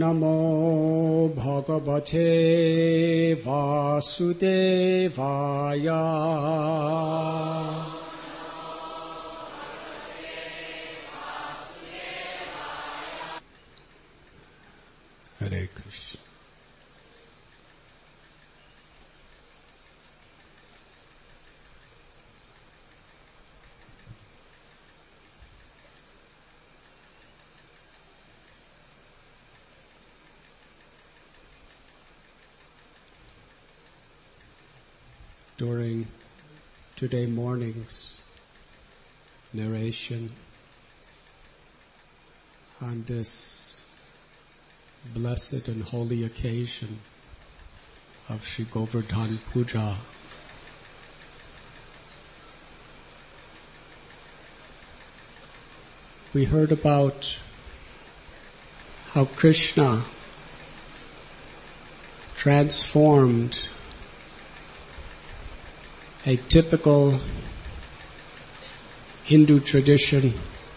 Namo Bhagavate Vasudevaya. Hare Krishna. During today morning's narration on this blessed and holy occasion of Sri Govardhan Puja, we heard about how Krishna transformed a typical Hindu tradition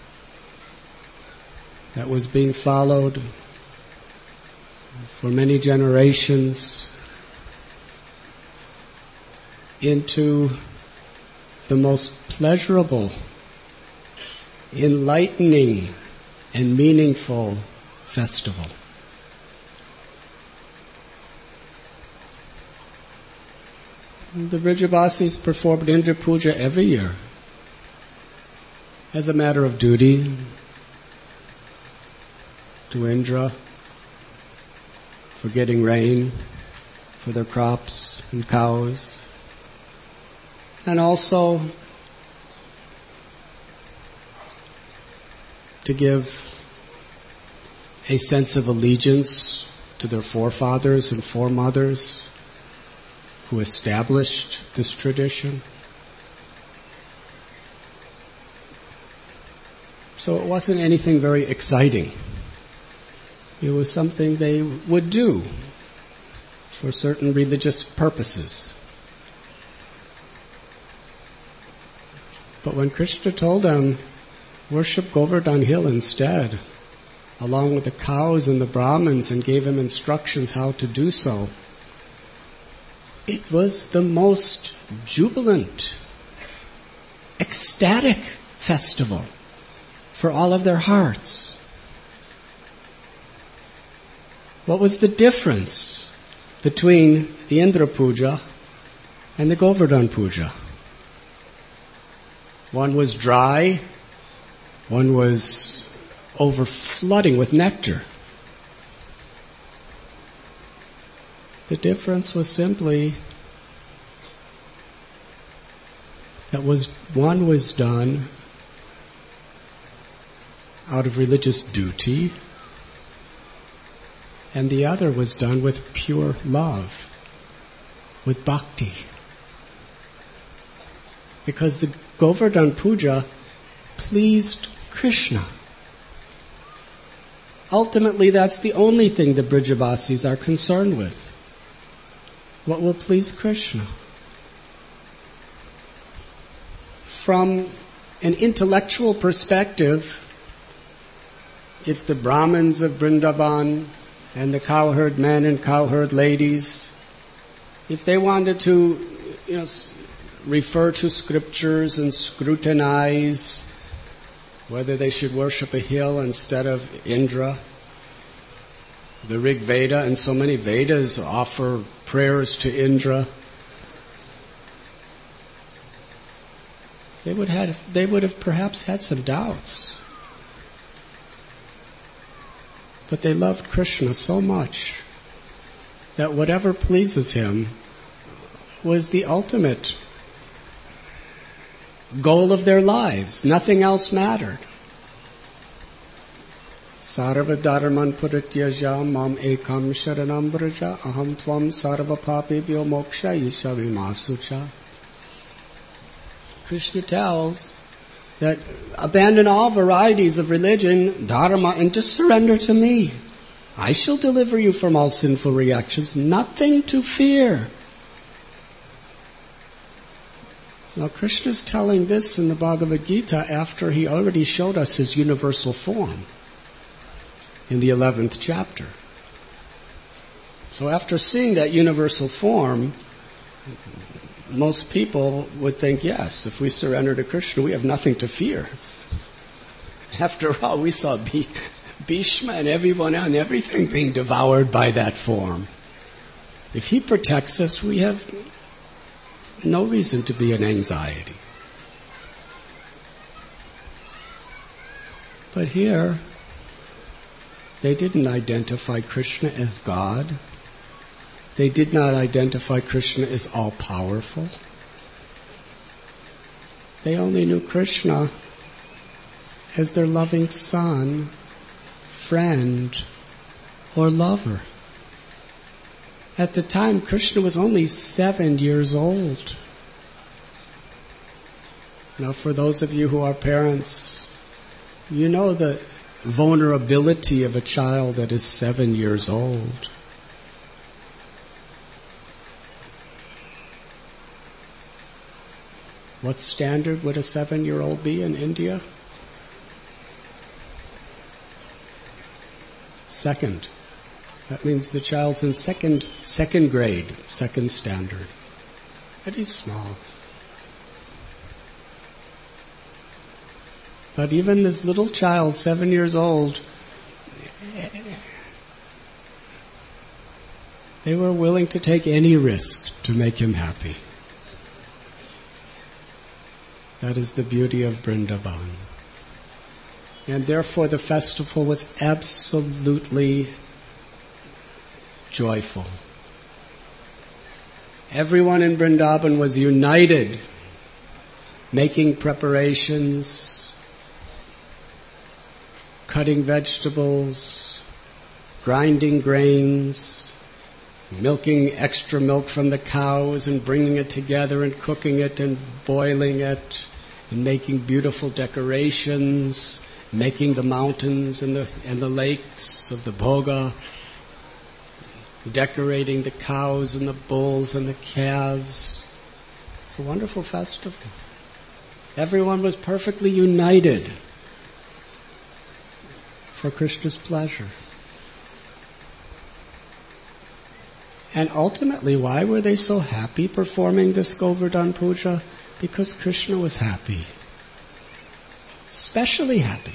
that was being followed for many generations into the most pleasurable, enlightening, and meaningful festival. The Brijabasis performed Indra Puja every year as a matter of duty to Indra for getting rain for their crops and cows, and also to give a sense of allegiance to their forefathers and foremothers who established this tradition. So it wasn't anything very exciting. It was something they would do for certain religious purposes. But when Krishna told them, worship Govardhan Hill instead, along with the cows and the Brahmins, and gave him instructions how to do so, it was the most jubilant, ecstatic festival for all of their hearts. What was the difference between the Indra Puja and the Govardhan Puja? One was dry, one was overflooding with nectar. The difference was simply that one was done out of religious duty, and the other was done with pure love, with bhakti. Because the Govardhan Puja pleased Krishna. Ultimately, that's the only thing the Brijabasis are concerned with. What will please Krishna? From an intellectual perspective, if the Brahmins of Vrindavan and the cowherd men and cowherd ladies, if they wanted to, refer to scriptures and scrutinize whether they should worship a hill instead of Indra, the Rig Veda and so many Vedas offer prayers to Indra, they would have perhaps had some doubts. But they loved Krishna so much that whatever pleases him was the ultimate goal of their lives. Nothing else mattered. Sarva dharman parityaja mam ekam sharanam vraja aham tvam sarva papebhyo mokshayisha vimasucha. Krishna tells that abandon all varieties of religion, dharma, and just surrender to me. I shall deliver you from all sinful reactions. Nothing to fear. Now Krishna is telling this in the Bhagavad Gita after he already showed us his universal form in the 11th chapter. So after seeing that universal form, most people would think, yes, if we surrender to Krishna, we have nothing to fear. After all, we saw Bhishma and everyone and everything being devoured by that form. If he protects us, we have no reason to be in anxiety. But here, they didn't identify Krishna as God. They did not identify Krishna as all-powerful. They only knew Krishna as their loving son, friend, or lover. At the time, Krishna was only 7 years old. Now, for those of you who are parents, you know the vulnerability of a child that is 7 years old. What standard would a 7-year-old be in India? Second. That means the child's in second grade, second standard. Pretty small. But even this little child, 7 years old, they were willing to take any risk to make him happy. That is the beauty of Vrindavan. And therefore the festival was absolutely joyful. Everyone in Vrindavan was united, making preparations, cutting vegetables, grinding grains, milking extra milk from the cows and bringing it together and cooking it and boiling it and making beautiful decorations, making the mountains and the lakes of the bhoga, decorating the cows and the bulls and the calves. It's a wonderful festival. Everyone was perfectly united for Krishna's pleasure. And ultimately, why were they so happy performing this Govardhan Puja? Because Krishna was happy. Especially happy.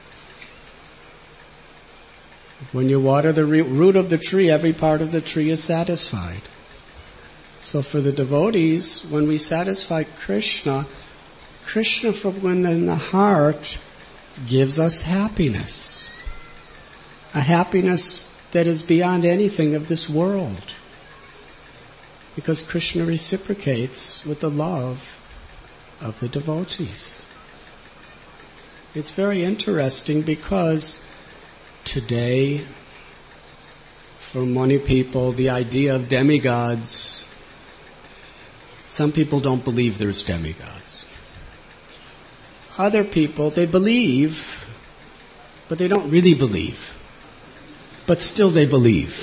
When you water the root of the tree, every part of the tree is satisfied. So for the devotees, when we satisfy Krishna, Krishna from within the heart gives us happiness. A happiness that is beyond anything of this world. Because Krishna reciprocates with the love of the devotees. It's very interesting because today, for many people, the idea of demigods, some people don't believe there's demigods. Other people, they believe, but they don't really believe. But still they believe.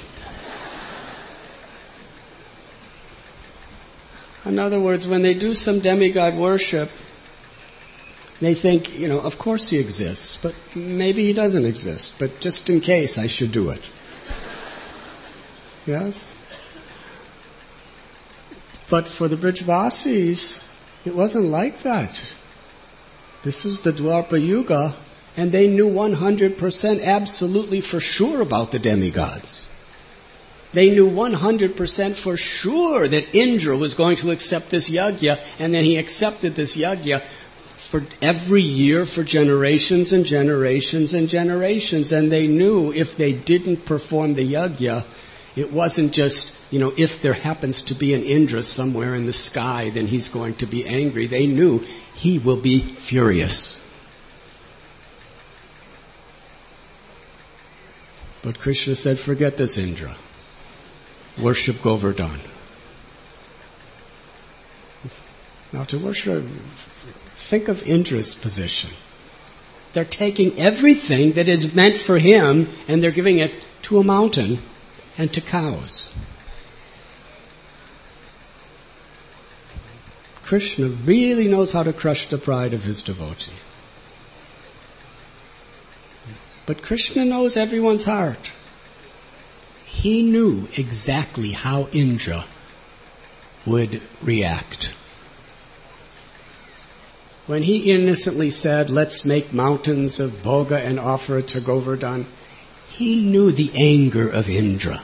In other words, when they do some demigod worship, they think, of course he exists, but maybe he doesn't exist, but just in case I should do it. Yes? But for the Brijvasis, it wasn't like that. This was the Dwapara Yuga, and they knew 100% absolutely for sure about the demigods. They knew 100% for sure that Indra was going to accept this yajna, and then he accepted this yajna for every year for generations and generations and generations. And they knew if they didn't perform the yajna, it wasn't just, if there happens to be an Indra somewhere in the sky, then he's going to be angry. They knew he will be furious. But Krishna said, forget this Indra. Worship Govardhan. Now to worship, think of Indra's position. They're taking everything that is meant for him and they're giving it to a mountain and to cows. Krishna really knows how to crush the pride of his devotee. But Krishna knows everyone's heart. he knew exactly how Indra would react. When he innocently said, let's make mountains of Bhoga and offer it to Govardhan, he knew the anger of Indra.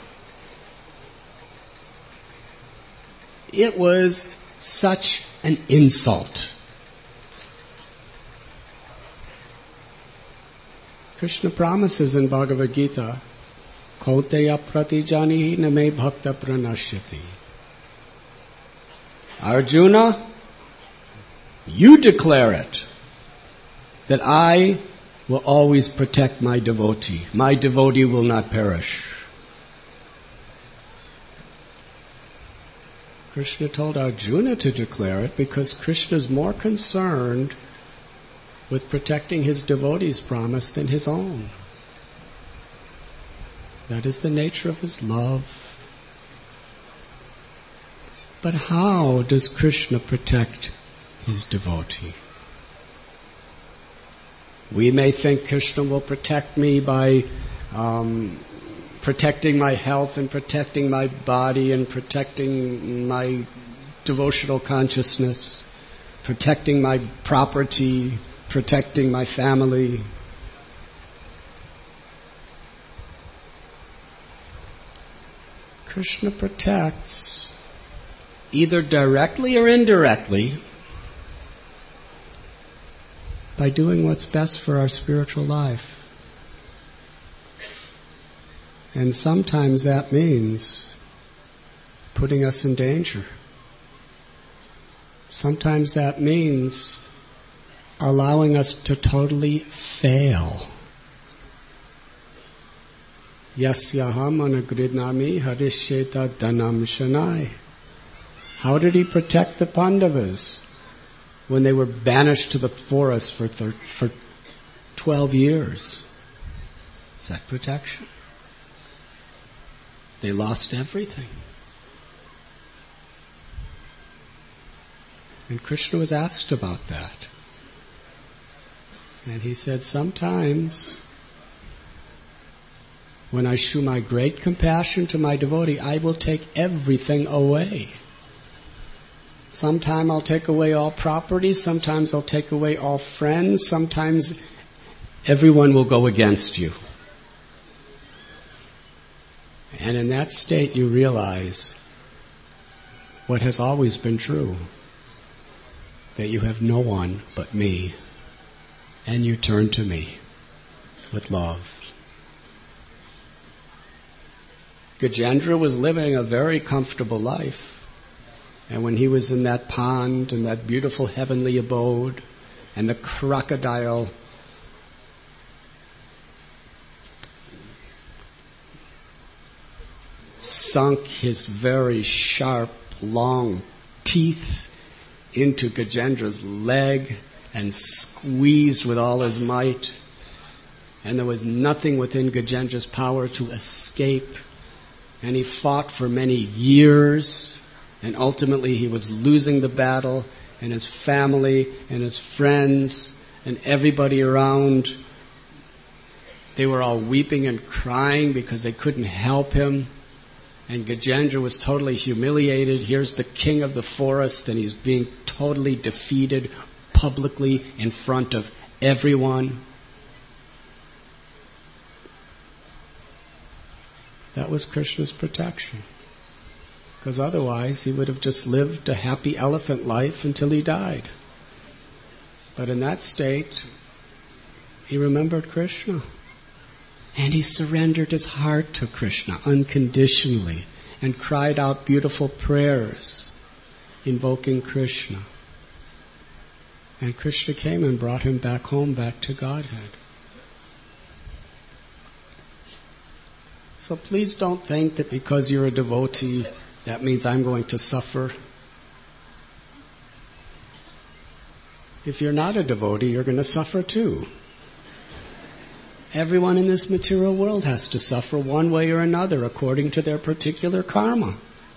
It was such an insult. Krishna promises in Bhagavad Gita, Kauteya pratijanihi name bhakta pranashyati. Arjuna, you declare it, that I will always protect my devotee. My devotee will not perish. Krishna told Arjuna to declare it because Krishna is more concerned with protecting his devotee's promise than his own. That is the nature of his love. But how does Krishna protect his devotee? We may think Krishna will protect me by protecting my health and protecting my body and protecting my devotional consciousness, protecting my property, protecting my family. Krishna protects either directly or indirectly by doing what's best for our spiritual life. And sometimes that means putting us in danger. Sometimes that means allowing us to totally fail. Yasyaham anagridnami harishyeta dhanam shanai. How did he protect the Pandavas when they were banished to the forest for 12 years? Is that protection? They lost everything. And Krishna was asked about that. And he said, sometimes when I show my great compassion to my devotee, I will take everything away. Sometimes I'll take away all property, sometimes I'll take away all friends, sometimes everyone will go against you. And in that state you realize what has always been true, that you have no one but me, and you turn to me with love. Gajendra was living a very comfortable life, and when he was in that pond, in that beautiful heavenly abode, and the crocodile sunk his very sharp, long teeth into Gajendra's leg and squeezed with all his might, and there was nothing within Gajendra's power to escape, and he fought for many years, and ultimately he was losing the battle, and his family and his friends and everybody around, they were all weeping and crying because they couldn't help him. And Gajendra was totally humiliated. Here's the king of the forest, and he's being totally defeated publicly in front of everyone. That was Krishna's protection. Because otherwise he would have just lived a happy elephant life until he died. But in that state, he remembered Krishna. And he surrendered his heart to Krishna unconditionally and cried out beautiful prayers invoking Krishna. And Krishna came and brought him back home, back to Godhead. So please don't think that because you're a devotee, that means I'm going to suffer. If you're not a devotee, you're going to suffer too. Everyone in this material world has to suffer one way or another according to their particular karma.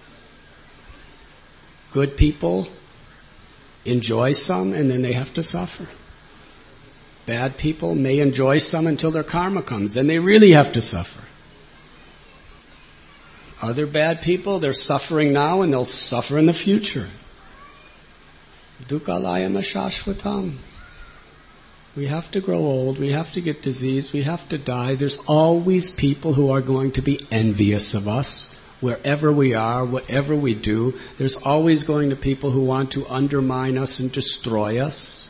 Good people enjoy some and then they have to suffer. Bad people may enjoy some until their karma comes and they really have to suffer. Other bad people, they're suffering now and they'll suffer in the future. Dukhalayam ashashvatam. We have to grow old, we have to get diseased, we have to die. There's always people who are going to be envious of us. Wherever we are, whatever we do, there's always going to be people who want to undermine us and destroy us.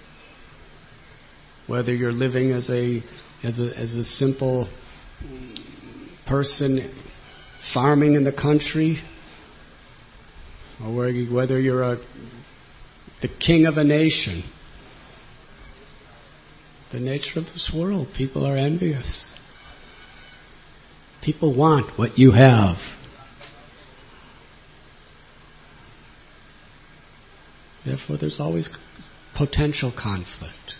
Whether you're living as a simple person farming in the country, or whether you're the king of a nation. The nature of this world, people are envious. People want what you have. Therefore, there's always potential conflict.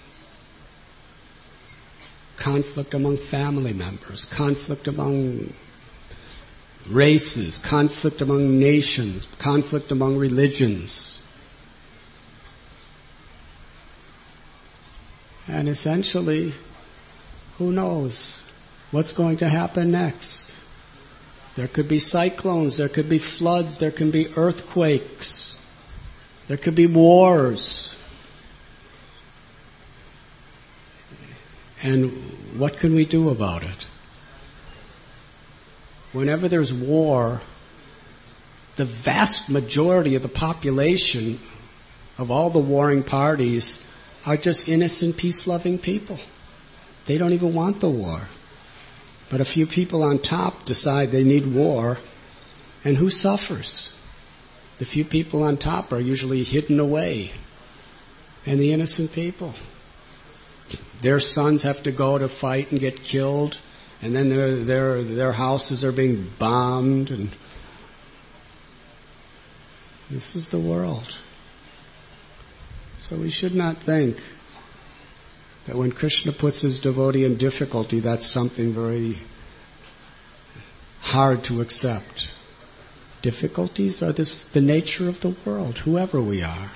Conflict among family members, conflict among races, conflict among nations, conflict among religions. And essentially, who knows what's going to happen next? There could be cyclones, there could be floods, there can be earthquakes, there could be wars. And what can we do about it? Whenever there's war, the vast majority of the population of all the warring parties are just innocent, peace-loving people. They don't even want the war. But a few people on top decide they need war, and who suffers? The few people on top are usually hidden away, and the innocent people. Their sons have to go to fight and get killed, and then their houses are being bombed, and this is the world. So we should not think that when Krishna puts his devotee in difficulty, that's something very hard to accept. Difficulties are the nature of the world, whoever we are.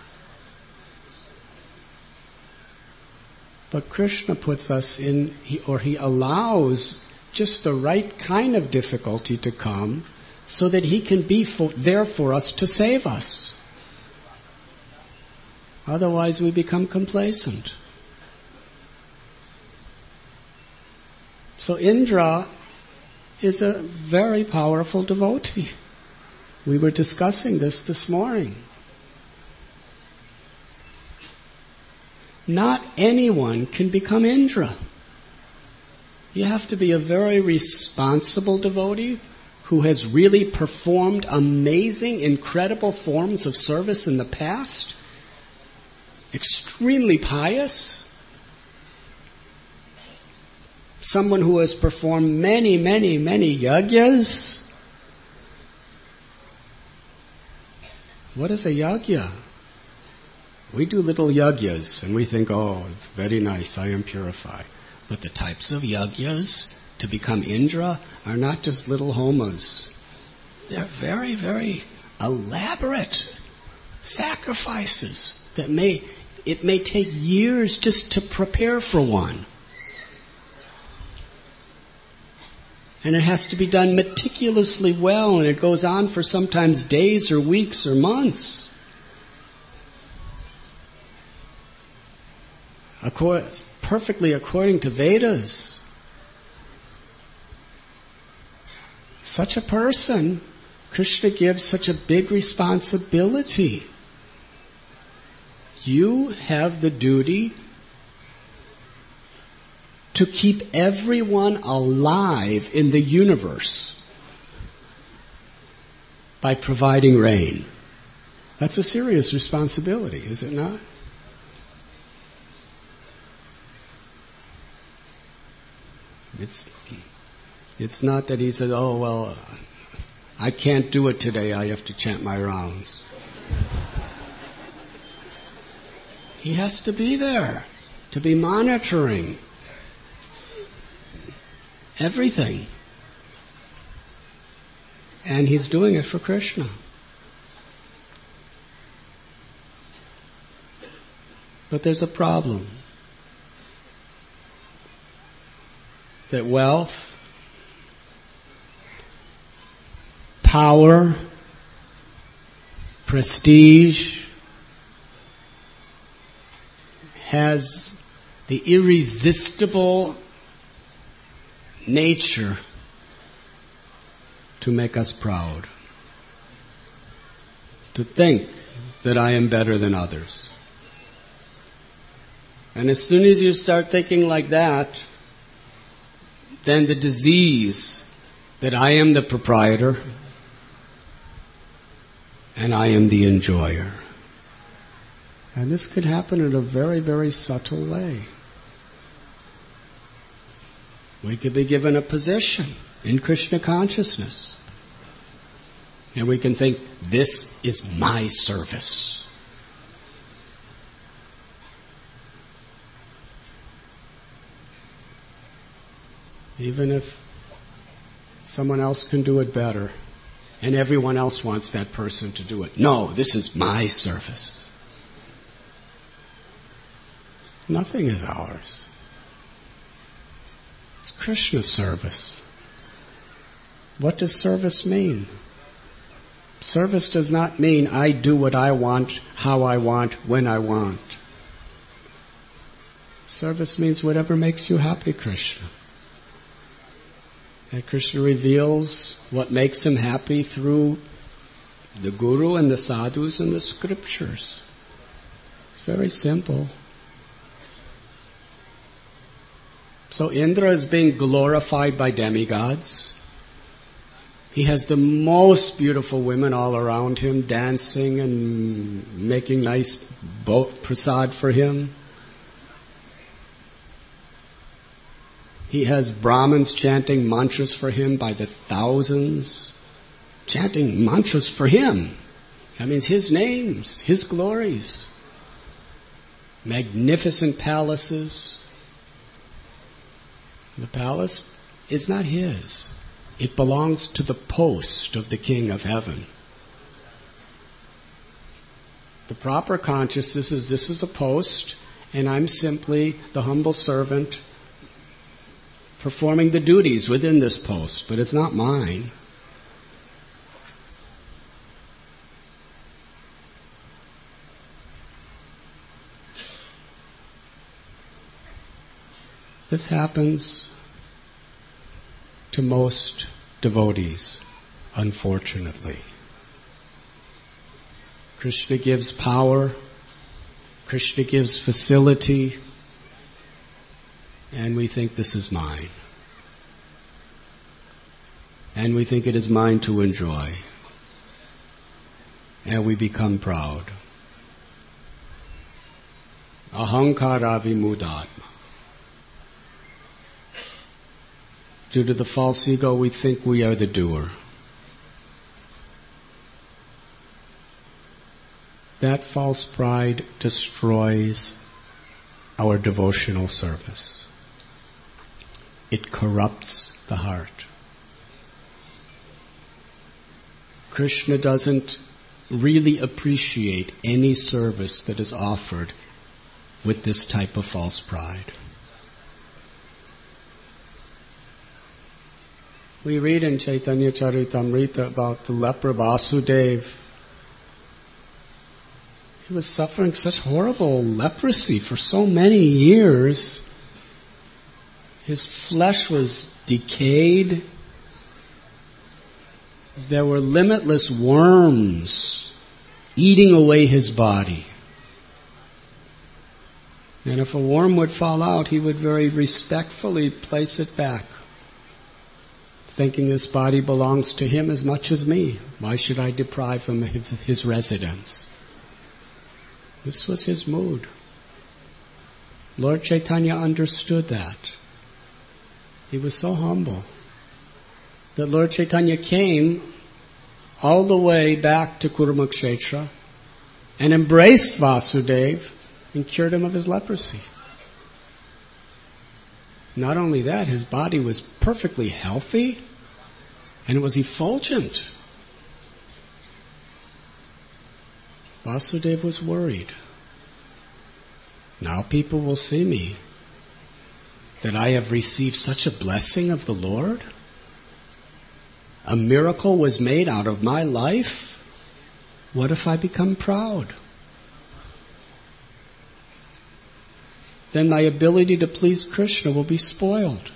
But Krishna puts us in, he allows just the right kind of difficulty to come so that he can be there for us to save us. Otherwise we become complacent. So Indra is a very powerful devotee. We were discussing this morning. Not anyone can become Indra. You have to be a very responsible devotee who has really performed amazing, incredible forms of service in the past, extremely pious, someone who has performed many, many, many yagyas. What is a yagya? We do little yagyas and we think, oh, very nice, I am purified. But the types of yagyas to become Indra are not just little homas. They're very, very elaborate sacrifices that it may take years just to prepare for one. And it has to be done meticulously well, and it goes on for sometimes days or weeks or months. Perfectly according to Vedas. Such a person, Krishna gives such a big responsibility. You have the duty to keep everyone alive in the universe by providing rain. That's a serious responsibility, is it not? It's not that he said, oh, well, I can't do it today, I have to chant my rounds. He has to be there, to be monitoring everything. And he's doing it for Krishna. But there's a problem. That wealth power, prestige, has the irresistible nature to make us proud. To think that I am better than others. And as soon as you start thinking like that, then the disease that I am the proprietor and I am the enjoyer. And this could happen in a very, very subtle way. We could be given a position in Krishna consciousness. And we can think, this is my service. Even if someone else can do it better, and everyone else wants that person to do it. No, this is my service. Nothing is ours. It's Krishna's service. What does service mean? Service does not mean I do what I want, how I want, when I want. Service means whatever makes you happy, Krishna. And Krishna reveals what makes him happy through the Guru and the Sadhus and the Scriptures. It's very simple. So Indra is being glorified by demigods. He has the most beautiful women all around him, dancing and making nice boat prasad for him. He has Brahmins chanting mantras for him by the thousands. Chanting mantras for him. That means his names, his glories. Magnificent palaces. The palace is not his. It belongs to the post of the King of Heaven. The proper consciousness is this is a post, and I'm simply the humble servant performing the duties within this post, but it's not mine. This happens to most devotees, unfortunately. Krishna gives power, Krishna gives facility, and we think this is mine. And we think it is mine to enjoy. And we become proud. Ahankara vimudatma. Due to the false ego, we think we are the doer. That false pride destroys our devotional service. It corrupts the heart. Krishna doesn't really appreciate any service that is offered with this type of false pride. We read in Chaitanya Charitamrita about the leper Vasudeva. He was suffering such horrible leprosy for so many years. His flesh was decayed. There were limitless worms eating away his body. And if a worm would fall out, he would very respectfully place it back, thinking this body belongs to him as much as me. Why should I deprive him of his residence? This was his mood. Lord Chaitanya understood that. He was so humble that Lord Chaitanya came all the way back to Kurumakshetra and embraced Vasudeva and cured him of his leprosy. Not only that, his body was perfectly healthy and it was effulgent. Vasudeva was worried. Now people will see me, that I have received such a blessing of the Lord. A miracle was made out of my life. What if I become proud? Then my ability to please Krishna will be spoiled.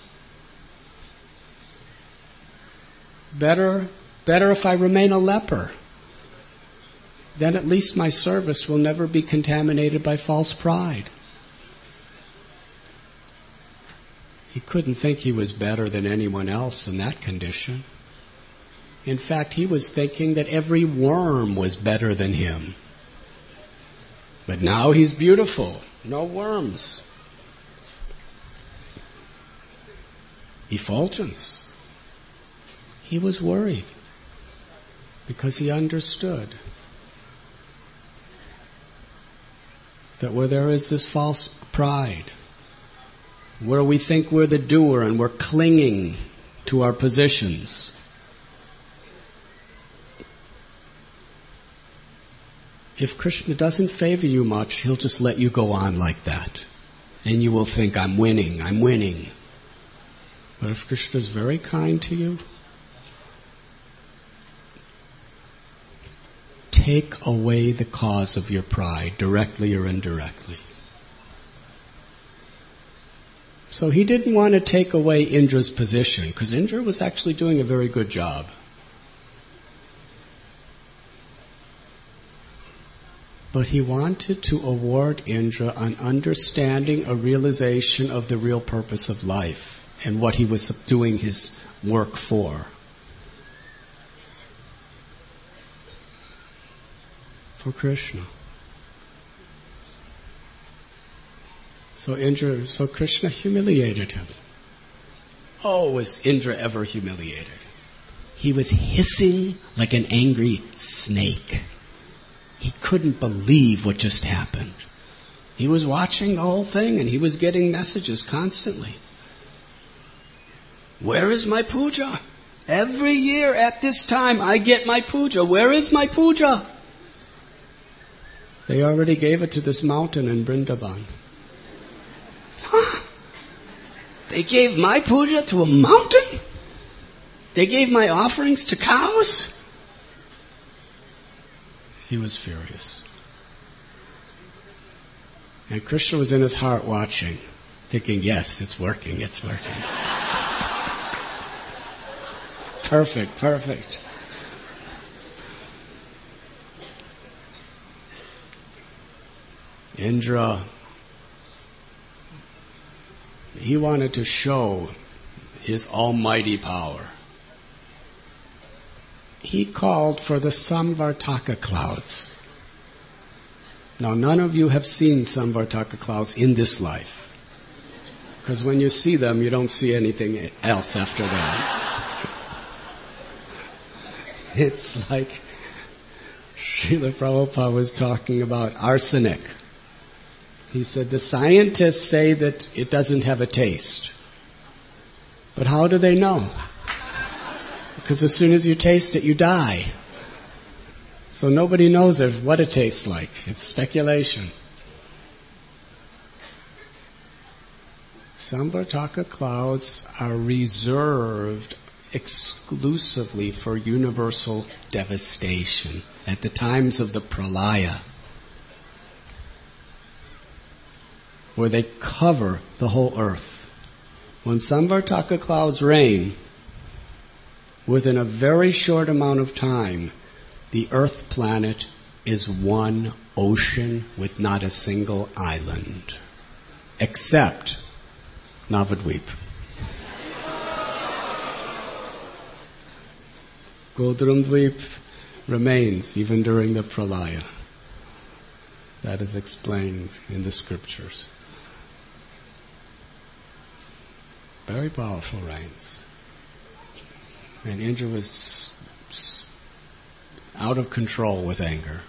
Better if I remain a leper. Then at least my service will never be contaminated by false pride. He couldn't think he was better than anyone else in that condition. In fact, he was thinking that every worm was better than him. But now he's beautiful. No worms. Effulgence. He was worried because he understood that where there is this false pride, where we think we're the doer and we're clinging to our positions, if Krishna doesn't favor you much, he'll just let you go on like that. And you will think, I'm winning. But if Krishna is very kind to you, take away the cause of your pride, directly or indirectly. So he didn't want to take away Indra's position, because Indra was actually doing a very good job. But he wanted to award Indra an understanding, a realization of the real purpose of life and what he was doing his work for. For Krishna. So Krishna humiliated him. Oh, was Indra ever humiliated? He was hissing like an angry snake. He couldn't believe what just happened. He was watching the whole thing and he was getting messages constantly. Where is my puja? Every year at this time I get my puja. Where is my puja? They already gave it to this mountain in Vrindavan. Huh? They gave my puja to a mountain? They gave my offerings to cows? He was furious. And Krishna was in his heart watching, thinking, yes, it's working. Perfect. Indra, he wanted to show his almighty power. He called for the Samvartaka clouds. Now, none of you have seen Samvartaka clouds in this life. Because when you see them, you don't see anything else after that. It's like Srila Prabhupada was talking about arsenic. He said, the scientists say that it doesn't have a taste. But how do they know? Because as soon as you taste it, you die. So nobody knows what it tastes like. It's speculation. Samvartaka clouds are reserved exclusively for universal devastation at the times of the pralaya, where they cover the whole earth. When Samvartaka clouds rain, within a very short amount of time, the earth planet is one ocean with not a single island, except Navadvip. Godrumdvip remains even during the pralaya. That is explained in the scriptures. Very powerful rains. And Indra was out of control with anger.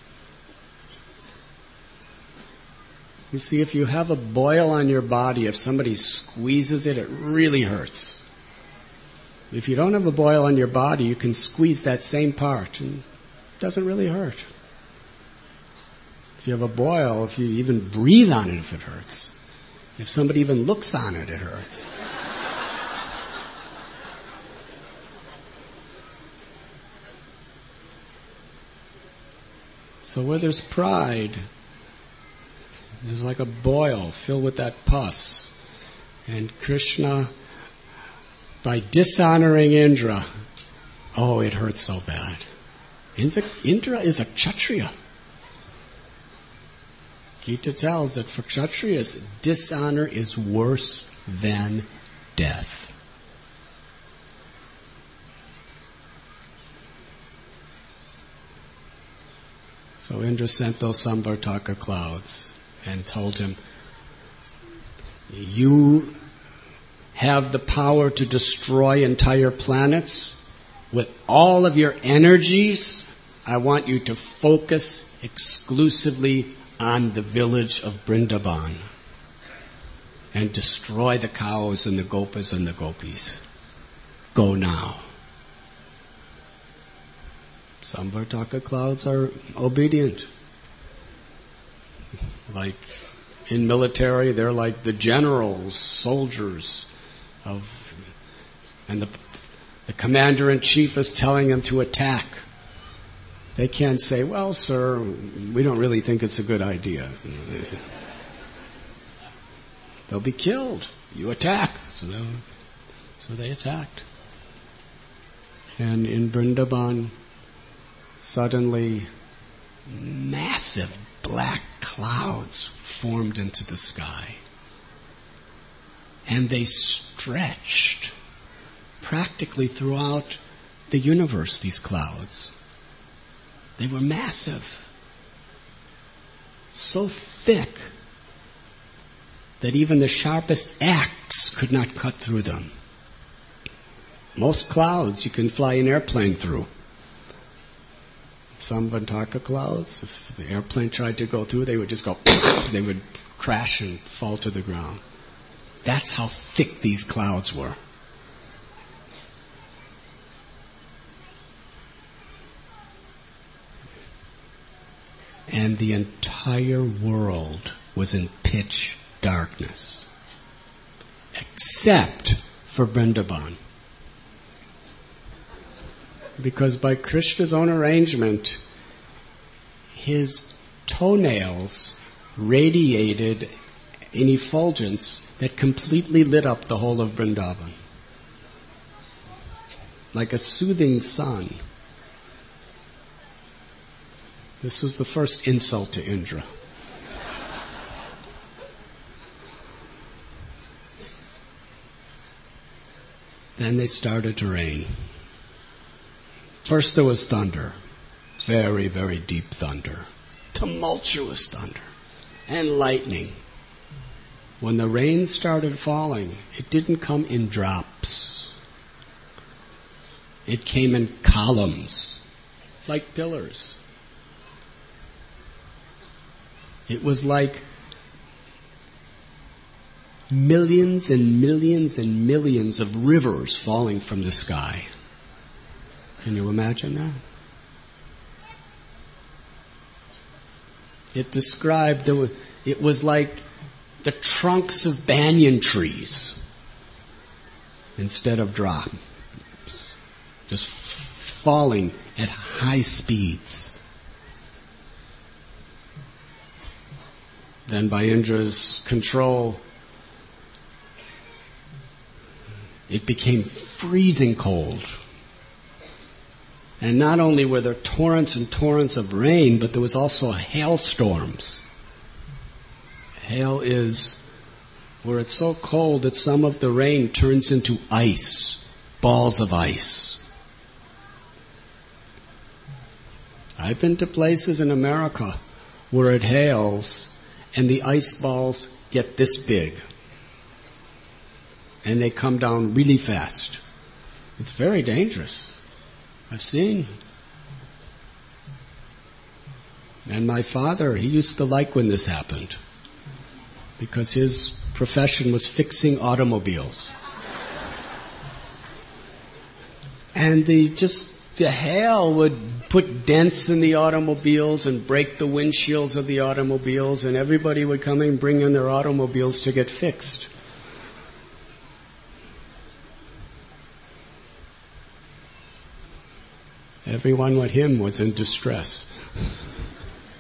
You see, if you have a boil on your body, if somebody squeezes it, it really hurts. If you don't have a boil on your body, you can squeeze that same part and it doesn't really hurt. If you have a boil, if you even breathe on it, if it hurts. If somebody even looks on it, it hurts. So where there's pride, there's like a boil filled with that pus. And Krishna, by dishonoring Indra, oh, it hurts so bad. Indra is a Kshatriya. Gita tells that for Kshatriyas, dishonor is worse than death. So Indra sent those Samvartaka clouds and told him, you have the power to destroy entire planets. With all of your energies, I want you to focus exclusively on the village of Vrindavan and destroy the cows and the gopas and the gopis. Go now. Samvartaka clouds are obedient. Like in military, they're like the generals, soldiers of, and the commander-in-chief is telling them to attack. They can't say, well, sir, we don't really think it's a good idea. They'll be killed. You attack. So they attacked. And in Vrindavan, suddenly massive black clouds formed into the sky. And they stretched practically throughout the universe, these clouds. They were massive, so thick that even the sharpest axe could not cut through them. Most clouds you can fly an airplane through. Some Samvartaka clouds, if the airplane tried to go through, they would just go, they would crash and fall to the ground. That's how thick these clouds were. And the entire world was in pitch darkness, except for Vrindavan. Because by Krishna's own arrangement, his toenails radiated an effulgence that completely lit up the whole of Vrindavan. Like a soothing sun. This was the first insult to Indra. Then they started to rain. First there was thunder. Very, very deep thunder. Tumultuous thunder. And lightning. When the rain started falling, it didn't come in drops. It came in columns, like pillars. It was like millions and millions and millions of rivers falling from the sky. Can you imagine that? It described, it was like the trunks of banyan trees instead of drops, just falling at high speeds. Then by Indra's control, it became freezing cold. And not only were there torrents and torrents of rain, but there was also hailstorms. Hail is where it's so cold that some of the rain turns into ice, balls of ice. I've been to places in America where it hails and the ice balls get this big. And they come down really fast. It's very dangerous. I've seen. And my father, he used to like when this happened, because his profession was fixing automobiles. And the hail would put dents in the automobiles and break the windshields of the automobiles, and everybody would come and bring in their automobiles to get fixed. Everyone with him was in distress.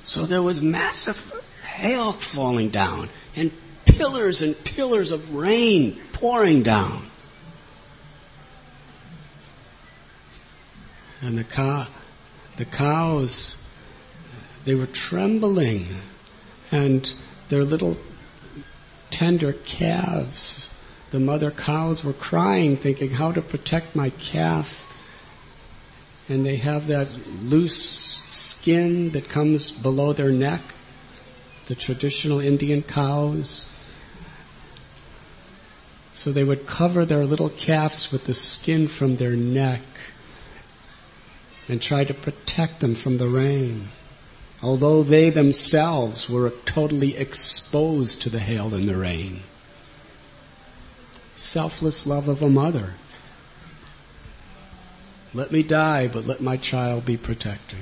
So there was massive hail falling down and pillars of rain pouring down. And the cows, they were trembling, and their little tender calves, the mother cows were crying, thinking how to protect my calf. And they have that loose skin that comes below their neck, the traditional Indian cows. So they would cover their little calves with the skin from their neck and try to protect them from the rain, although they themselves were totally exposed to the hail and the rain. Selfless love of a mother. Let me die, but let my child be protected.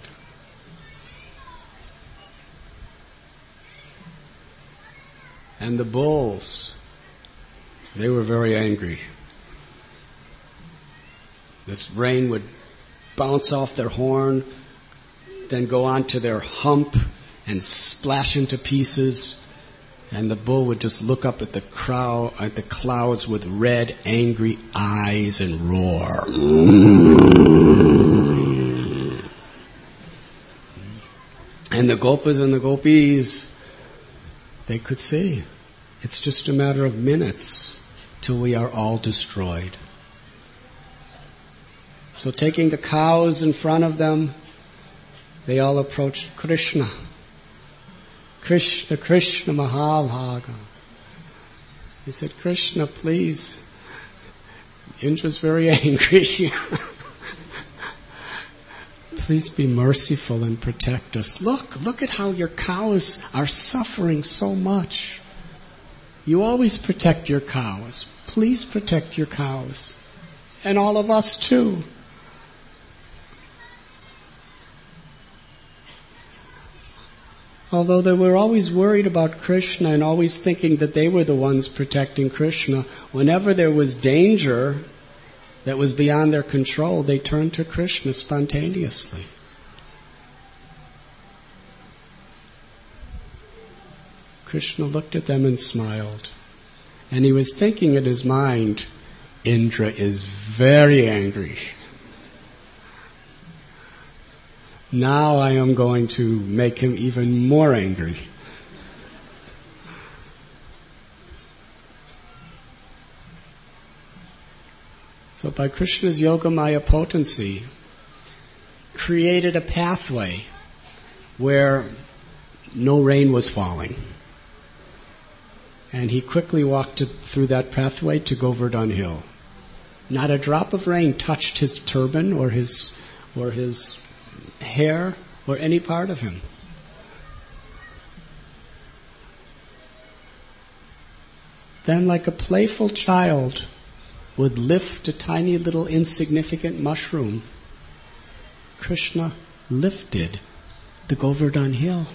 And the bulls, they were very angry. This rain would bounce off their horn, then go onto their hump and splash into pieces. And the bull would just look up at the clouds with red, angry eyes and roar. And the gopas and the gopis, they could see. It's just a matter of minutes till we are all destroyed. So taking the cows in front of them, they all approached Krishna. Krishna, Krishna Mahabhaga. He said, Krishna, please. Indra's very angry. Please be merciful and protect us. Look at how your cows are suffering so much. You always protect your cows. Please protect your cows. And all of us too. Although they were always worried about Krishna and always thinking that they were the ones protecting Krishna, whenever there was danger that was beyond their control, they turned to Krishna spontaneously. Krishna looked at them and smiled. And he was thinking in his mind, Indra is very angry. Now I am going to make him even more angry. So by Krishna's Yogamaya potency, created a pathway where no rain was falling. And he quickly walked through that pathway to Govardhan Hill. Not a drop of rain touched his turban or his hair or any part of him. Then, like a playful child would lift a tiny little insignificant mushroom, Krishna lifted the Govardhan Hill.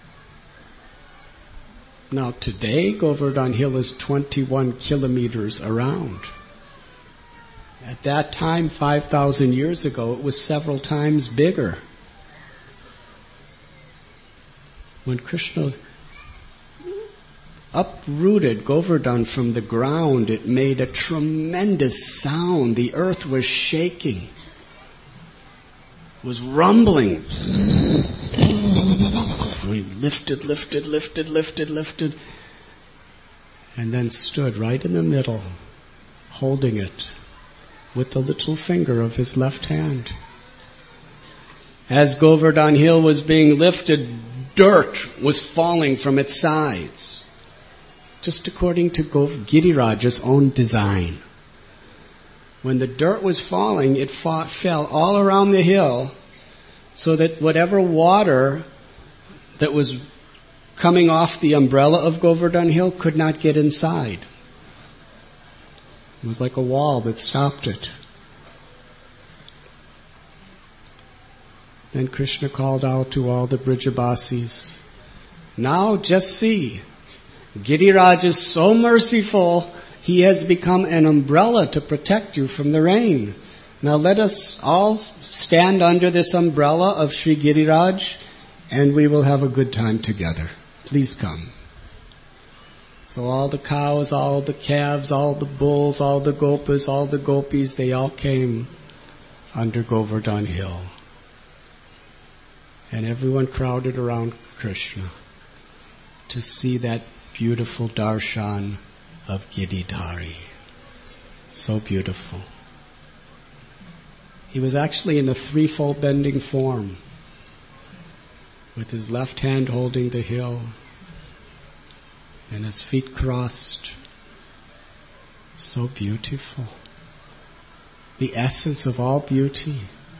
Now today, Govardhan Hill is 21 kilometers around. At that time, 5,000 years ago, it was several times bigger. When Krishna uprooted Govardhan from the ground, it made a tremendous sound. The earth was shaking, was rumbling. We lifted, and then stood right in the middle, holding it with the little finger of his left hand. As Govardhan Hill was being lifted, dirt was falling from its sides, just according to Giriraja's own design. When the dirt was falling, it fell all around the hill, so that whatever water that was coming off the umbrella of Govardhan Hill could not get inside. It was like a wall that stopped it. Then Krishna called out to all the Brijabasis, now just see, Giriraj is so merciful, he has become an umbrella to protect you from the rain. Now let us all stand under this umbrella of Sri Giriraj and we will have a good time together. Please come. So all the cows, all the calves, all the bulls, all the gopas, all the gopis, they all came under Govardhan Hill. And everyone crowded around Krishna to see that beautiful darshan of Giridhari. So beautiful. He was actually in a threefold bending form, with his left hand holding the hill and his feet crossed. So beautiful. The essence of all beauty.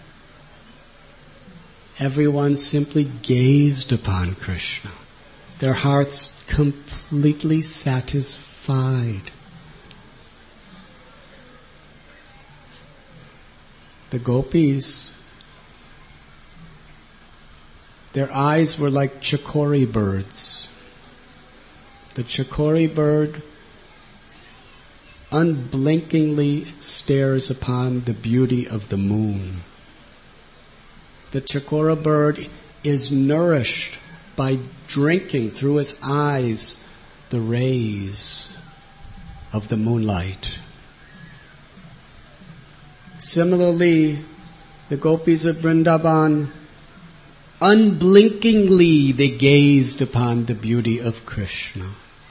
Everyone simply gazed upon Krishna, their hearts completely satisfied. The gopis, their eyes were like chakori birds. The chakori bird unblinkingly stares upon the beauty of the moon. The chakora bird is nourished by drinking through its eyes the rays of the moonlight. Similarly, the gopis of Vrindavan, unblinkingly they gazed upon the beauty of Krishna.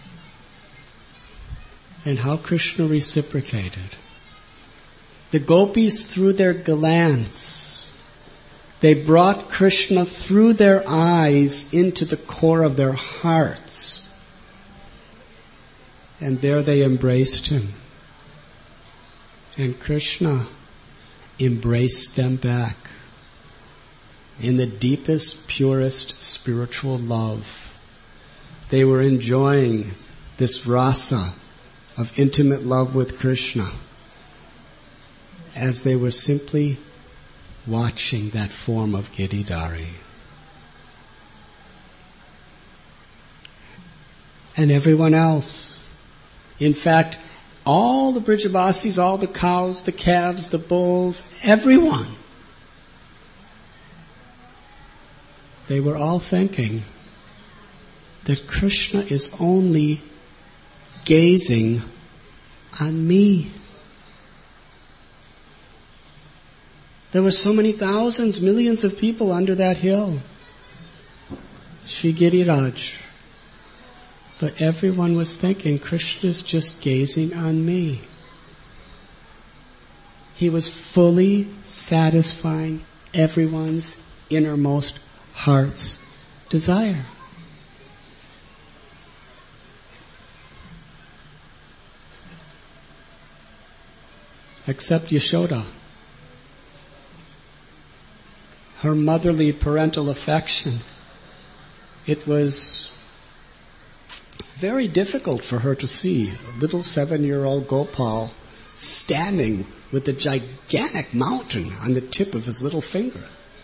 And how Krishna reciprocated. The gopis, through their glance, they brought Krishna through their eyes into the core of their hearts. And there they embraced him. And Krishna embraced them back in the deepest, purest spiritual love. They were enjoying this rasa of intimate love with Krishna as they were simply watching that form of Giridhari. And everyone else. In fact, all the Brijabasis, all the cows, the calves, the bulls, everyone, they were all thinking that Krishna is only gazing on me. There were so many thousands, millions of people under that hill, Shri Giriraj. But everyone was thinking, Krishna's just gazing on me. He was fully satisfying everyone's innermost heart's desire. Except Yashoda. Her motherly parental affection. It was very difficult for her to see a little 7-year-old Gopal standing with a gigantic mountain on the tip of his little finger.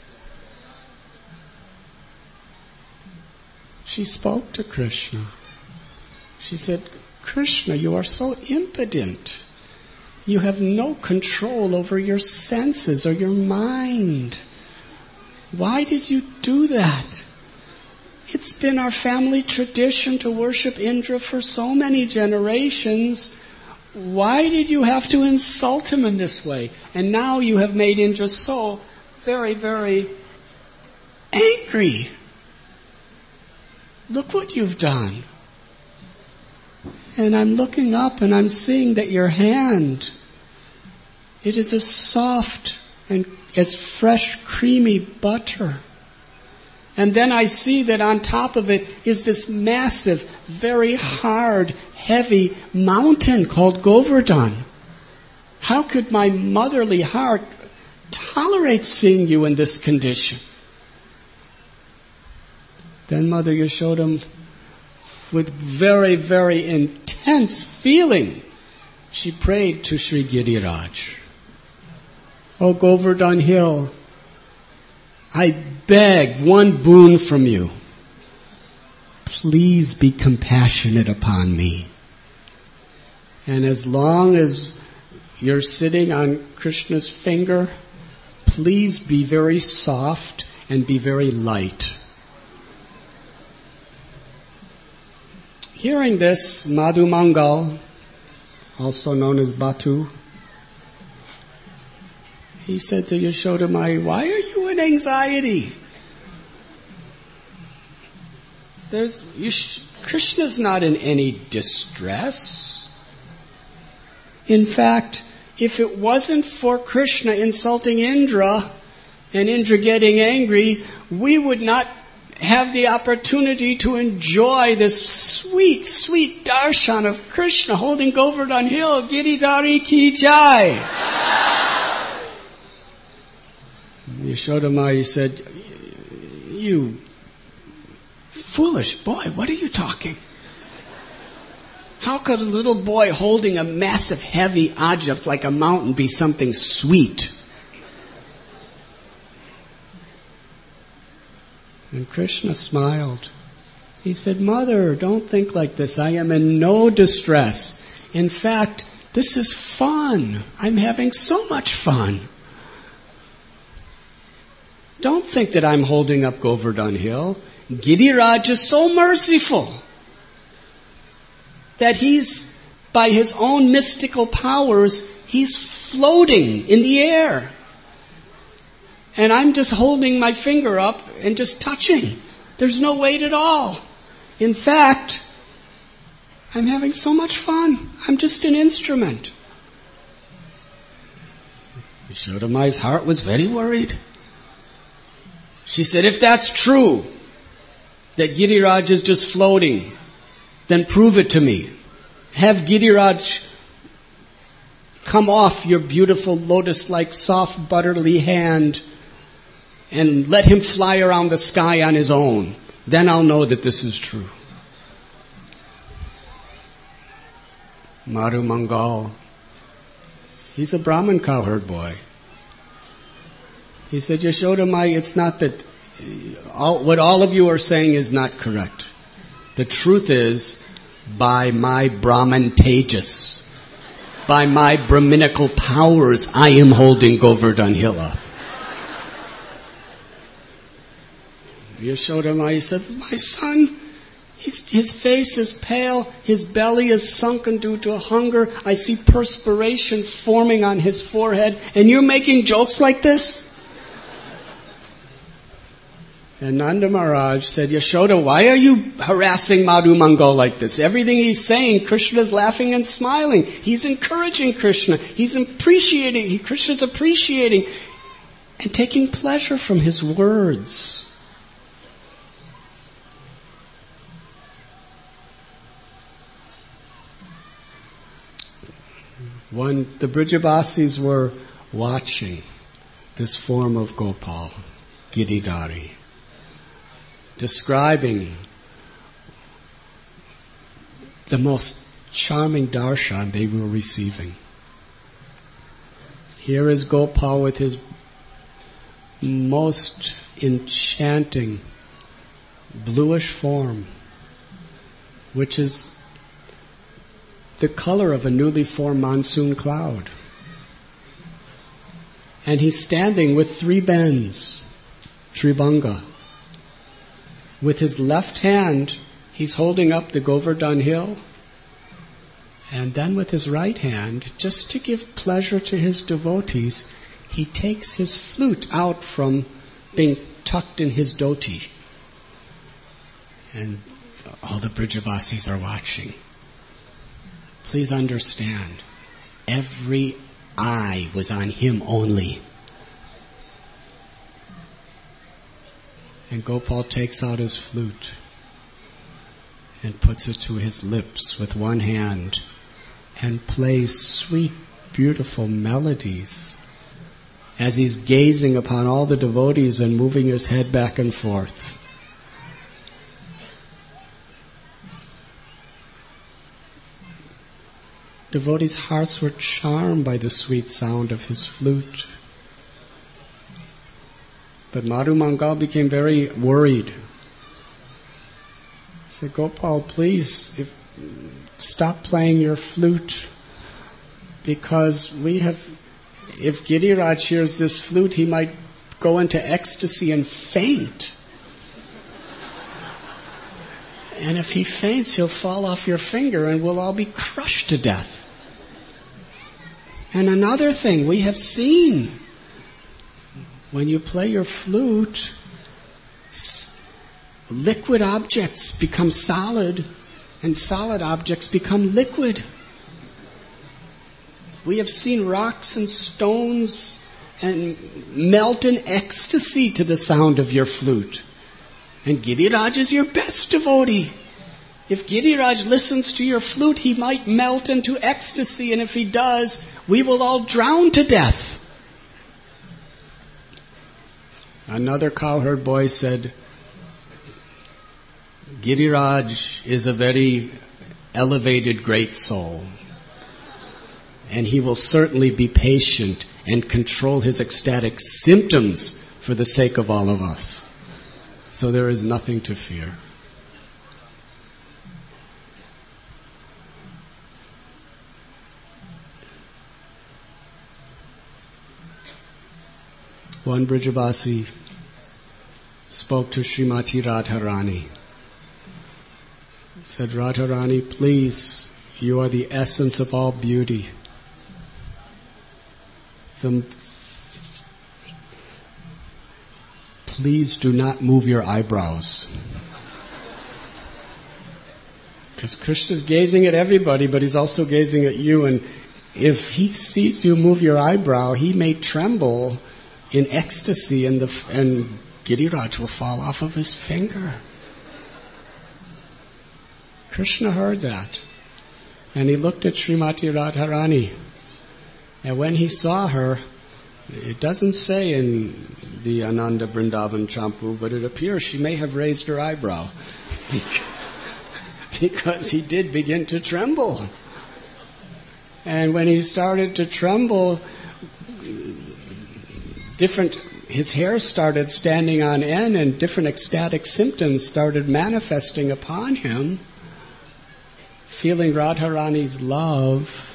She spoke to Krishna. She said, Krishna, you are so impotent. You have no control over your senses or your mind. Why did you do that? It's been our family tradition to worship Indra for so many generations. Why did you have to insult him in this way? And now you have made Indra so very, very angry. Look what you've done. And I'm looking up and I'm seeing that your hand, it is as soft and as fresh, creamy butter. And then I see that on top of it is this massive, very hard, heavy mountain called Govardhan. How could my motherly heart tolerate seeing you in this condition? Then Mother Yashoda, with very, very intense feeling, she prayed to Shri Giriraj. O Govardhan Hill, I beg one boon from you. Please be compassionate upon me. And as long as you're sitting on Krishna's finger, please be very soft and be very light. Hearing this, Madhu Mangal, also known as Batu, he said to Yashoda Mai, why are you in anxiety? Krishna's not in any distress. In fact, if it wasn't for Krishna insulting Indra and Indra getting angry, we would not have the opportunity to enjoy this sweet, sweet darshan of Krishna holding Govardhan Hill. Giridhari ki jai. Yashoda Mai said, you foolish boy, what are you talking? How could a little boy holding a massive, heavy object like a mountain be something sweet? And Krishna smiled. He said, Mother, don't think like this. I am in no distress. In fact, this is fun. I'm having so much fun. Don't think that I'm holding up Govardhan Hill. Giriraj is so merciful that he's, by his own mystical powers, he's floating in the air. And I'm just holding my finger up and just touching. There's no weight at all. In fact, I'm having so much fun. I'm just an instrument. Yashoda Mai's heart was very worried. She said, if that's true, that Giriraj is just floating, then prove it to me. Have Giriraj come off your beautiful lotus-like soft butterly hand and let him fly around the sky on his own. Then I'll know that this is true. Madhu Mangal, he's a Brahmin cowherd boy. He said, Yashoda Mai, it's not that, what all of you are saying is not correct. The truth is, by my Brahman Tejas, by my Brahminical powers, I am holding Govardhan Hill up. Yashoda Mai said, my son, his face is pale, his belly is sunken due to hunger, I see perspiration forming on his forehead, and you're making jokes like this? And Nanda Maharaj said, Yashoda, why are you harassing Madhu Mangal like this? Everything he's saying, Krishna is laughing and smiling. He's encouraging Krishna. Krishna's appreciating and taking pleasure from his words. When the Brijavasis were watching this form of Gopal, Giridhari, describing the most charming darshan they were receiving. Here is Gopal with his most enchanting bluish form, which is the color of a newly formed monsoon cloud. And he's standing with three bends, Tribhanga. With his left hand, he's holding up the Govardhan Hill. And then with his right hand, just to give pleasure to his devotees, he takes his flute out from being tucked in his dhoti. And all the Brijavasis are watching. Please understand, every eye was on him only. And Gopal takes out his flute and puts it to his lips with one hand and plays sweet, beautiful melodies as he's gazing upon all the devotees and moving his head back and forth. Devotees' hearts were charmed by the sweet sound of his flute. But Madhu Mangal became very worried. He said, Gopal, please, stop playing your flute, because if Giriraj hears this flute, he might go into ecstasy and faint. And if he faints, he'll fall off your finger and we'll all be crushed to death. And another thing we have seen, when you play your flute, liquid objects become solid and solid objects become liquid. We have seen rocks and stones and melt in ecstasy to the sound of your flute. And Giriraj is your best devotee. If Giriraj listens to your flute, he might melt into ecstasy, and if he does, we will all drown to death. Another cowherd boy said, Giriraj is a very elevated great soul, and he will certainly be patient and control his ecstatic symptoms for the sake of all of us. So there is nothing to fear. One Brijavasi spoke to Srimati Radharani. Said, Radharani, please, you are the essence of all beauty. Please do not move your eyebrows. Because Krishna's gazing at everybody, but he's also gazing at you. And if he sees you move your eyebrow, he may tremble in ecstasy and Giriraj will fall off of his finger. Krishna heard that. And he looked at Srimati Radharani. And when he saw her, it doesn't say in the Ananda Vrindavan Champu, but it appears she may have raised her eyebrow. Because he did begin to tremble. And when he started to tremble, his hair started standing on end and different ecstatic symptoms started manifesting upon him. Feeling Radharani's love.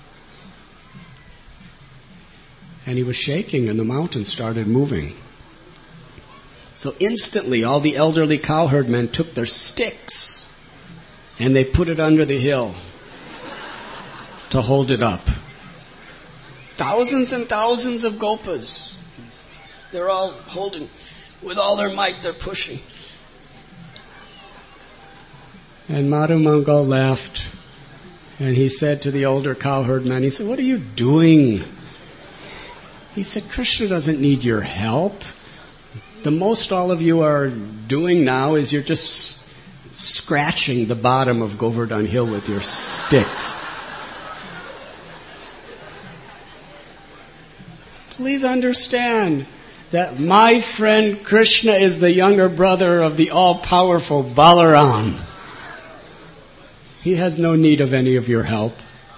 And he was shaking and the mountain started moving. So instantly all the elderly cowherd men took their sticks and they put it under the hill to hold it up. Thousands and thousands of gopas. They're all holding. With all their might, they're pushing. And Madhu Mangal laughed. And he said to the older cowherd men, he said, what are you doing? He said, Krishna doesn't need your help. The most all of you are doing now is you're just scratching the bottom of Govardhan Hill with your sticks. Please understand that my friend Krishna is the younger brother of the all-powerful Balaram. He has no need of any of your help.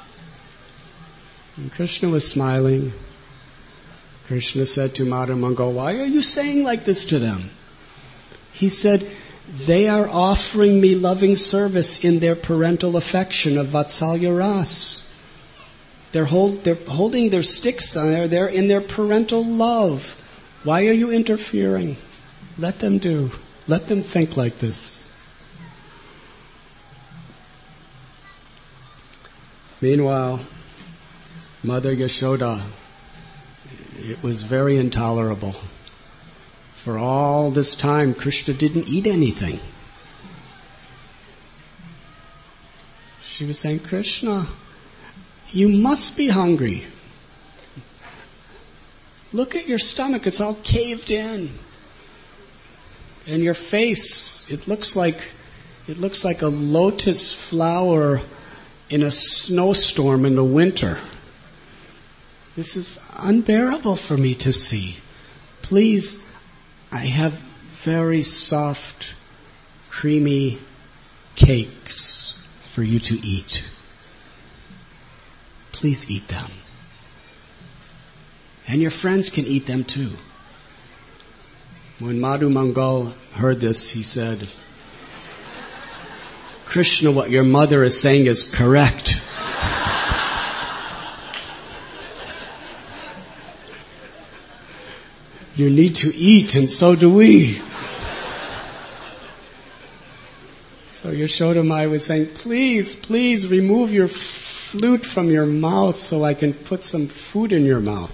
And Krishna was smiling. Krishna said to Madhu Mangal, why are you saying like this to them? He said, they are offering me loving service in their parental affection of Vatsalya Ras. They're holding their sticks there. They're in their parental love. Why are you interfering? Let them do. Let them think like this. Meanwhile, Mother Yashoda, it was very intolerable. For all this time, Krishna didn't eat anything. She was saying, Krishna, you must be hungry. Look at your stomach, it's all caved in. And your face, it looks like a lotus flower in a snowstorm in the winter. This is unbearable for me to see. Please, I have very soft, creamy cakes for you to eat. Please eat them. And your friends can eat them too. When Madhu Mangal heard this, he said, Krishna, what your mother is saying is correct. You need to eat, and so do we. So So Yashoda Mai was saying, please, please remove your flute from your mouth so I can put some food in your mouth.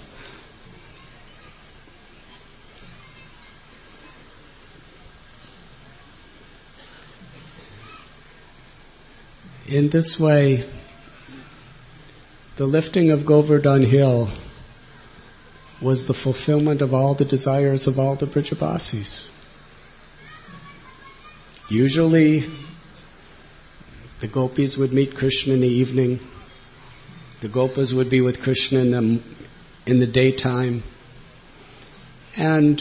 In this way, the lifting of Govardhan Hill was the fulfillment of all the desires of all the Brijabasis. Usually, the gopis would meet Krishna in the evening. The gopas would be with Krishna in the daytime. And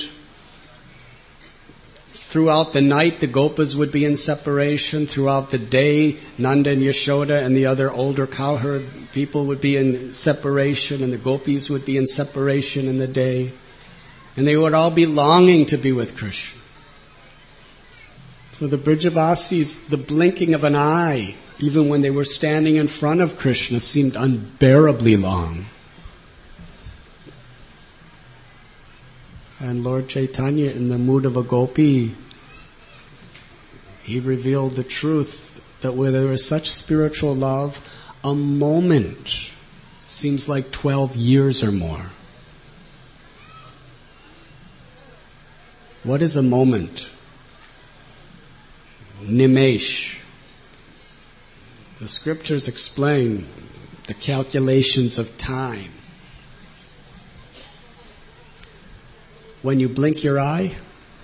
throughout the night, the gopas would be in separation. Throughout the day, Nanda and Yashoda and the other older cowherd people would be in separation, and the gopis would be in separation in the day. And they would all be longing to be with Krishna. For the Brijabasis, the blinking of an eye, even when they were standing in front of Krishna, seemed unbearably long. And Lord Chaitanya, in the mood of a gopi, he revealed the truth that where there is such spiritual love, a moment seems like 12 years or more. What is a moment? Nimesh. The scriptures explain the calculations of time. When you blink your eye,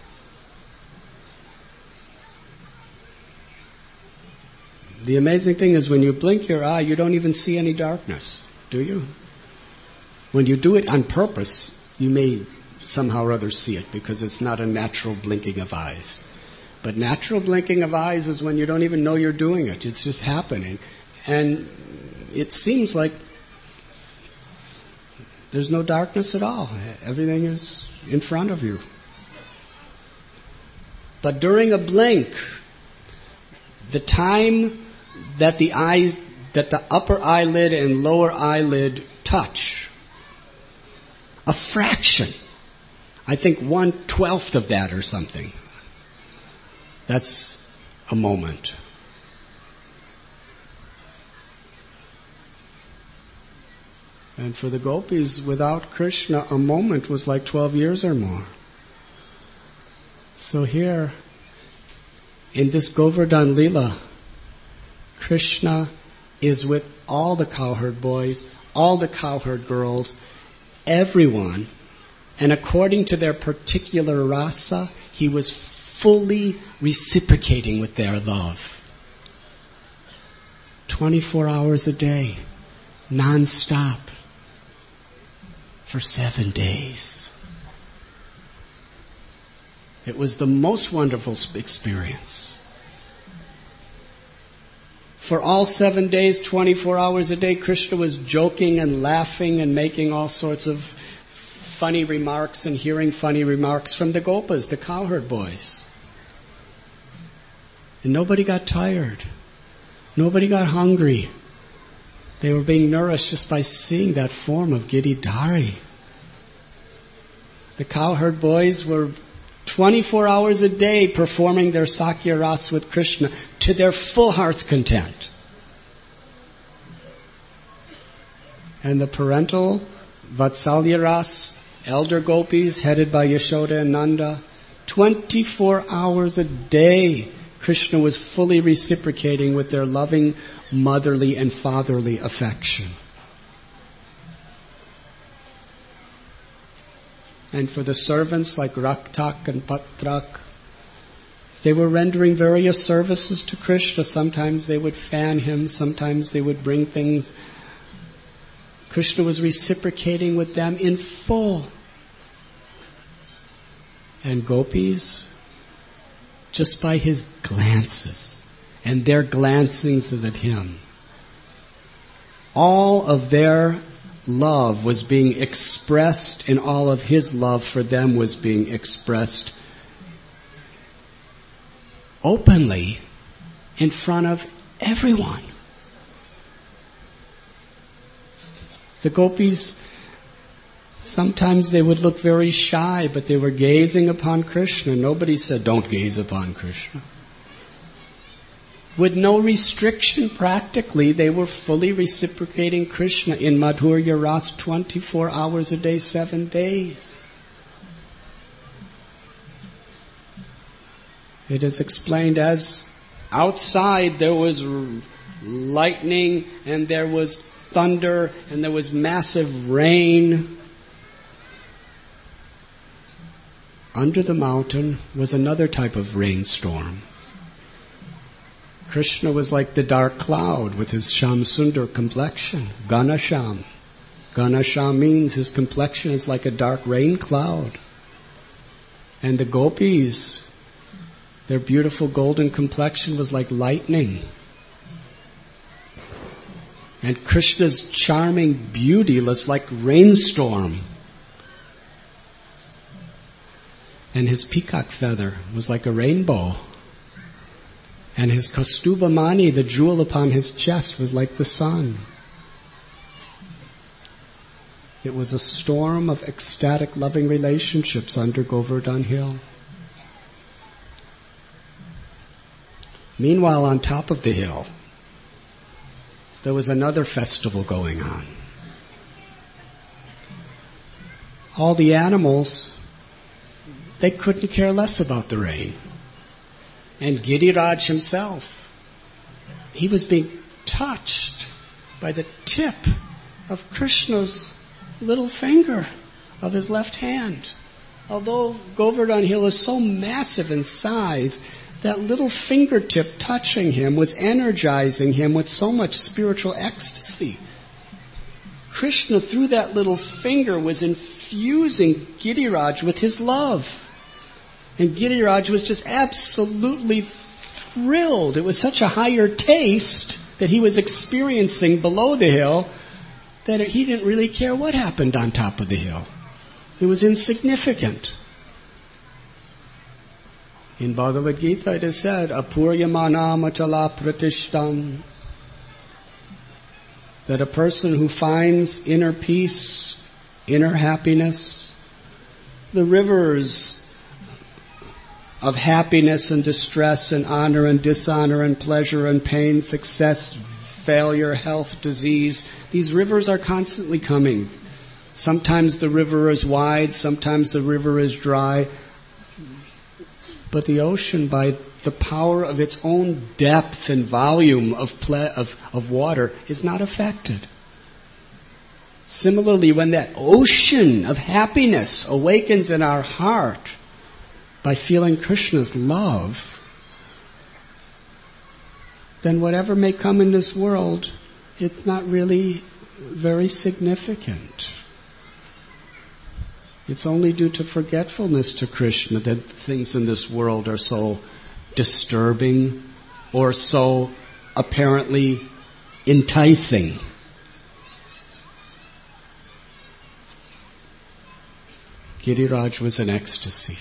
the amazing thing is when you blink your eye, you don't even see any darkness, do you? When you do it on purpose, you may somehow or other see it because it's not a natural blinking of eyes. But natural blinking of eyes is when you don't even know you're doing it. It's just happening. And it seems like there's no darkness at all. Everything is in front of you. But during a blink, the time that the upper eyelid and lower eyelid touch, a fraction, I think 1/12 of that or something. That's a moment. And for the gopis, without Krishna, a moment was like 12 years or more. So here, in this Govardhan Leela, Krishna is with all the cowherd boys, all the cowherd girls, everyone, and according to their particular rasa, he was fully reciprocating with their love. 24 hours a day, non-stop, for 7 days. It was the most wonderful experience. For all 7 days, 24 hours a day, Krishna was joking and laughing and making all sorts of funny remarks and hearing funny remarks from the gopas, the cowherd boys. And nobody got tired. Nobody got hungry. They were being nourished just by seeing that form of Giridhari. The cowherd boys were 24 hours a day performing their Sakya Ras with Krishna to their full heart's content. And the parental Vatsalya Ras, elder gopis headed by Yashoda and Nanda, 24 hours a day Krishna was fully reciprocating with their loving motherly and fatherly affection. And for the servants like Raktak and Patrak, they were rendering various services to Krishna. Sometimes they would fan him, sometimes they would bring things. Krishna was reciprocating with them in full. And gopis, just by his glances and their glancings at him, all of their love was being expressed, and all of his love for them was being expressed openly in front of everyone. The gopis, sometimes they would look very shy, but they were gazing upon Krishna. Nobody said, "Don't gaze upon Krishna." with no restriction practically. They were fully reciprocating Krishna in Madhurya Ras 24 hours a day, 7 days. It is explained as outside there was lightning and there was thunder and there was massive rain. Under the mountain was another type of rainstorm. Krishna was like the dark cloud with his Shamsundar complexion, Ganasham. Ganasham means his complexion is like a dark rain cloud. And the gopis, their beautiful golden complexion was like lightning. And Krishna's charming beauty was like rainstorm. And his peacock feather was like a rainbow. And his Kaustubha Mani, the jewel upon his chest, was like the sun. It was a storm of ecstatic, loving relationships under Govardhan Hill. Meanwhile, on top of the hill, there was another festival going on. All the animals, they couldn't care less about the rain. And Giriraj himself, he was being touched by the tip of Krishna's little finger of his left hand. Although Govardhan Hill is so massive in size, that little fingertip touching him was energizing him with so much spiritual ecstasy. Krishna, through that little finger, was infusing Giriraj with his love. And Giriraj was just absolutely thrilled. It was such a higher taste that he was experiencing below the hill that he didn't really care what happened on top of the hill. It was insignificant. In Bhagavad Gita it is said, Apuryamana machala pratishtam, that a person who finds inner peace, inner happiness, the rivers of happiness and distress and honor and dishonor and pleasure and pain, success, failure, health, disease, these rivers are constantly coming. Sometimes the river is wide, sometimes the river is dry. But the ocean, by the power of its own depth and volume of water, is not affected. Similarly, when that ocean of happiness awakens in our heart by feeling Krishna's love, then whatever may come in this world, it's not really very significant. It's only due to forgetfulness to Krishna that things in this world are so disturbing or so apparently enticing. Giriraj was in ecstasy.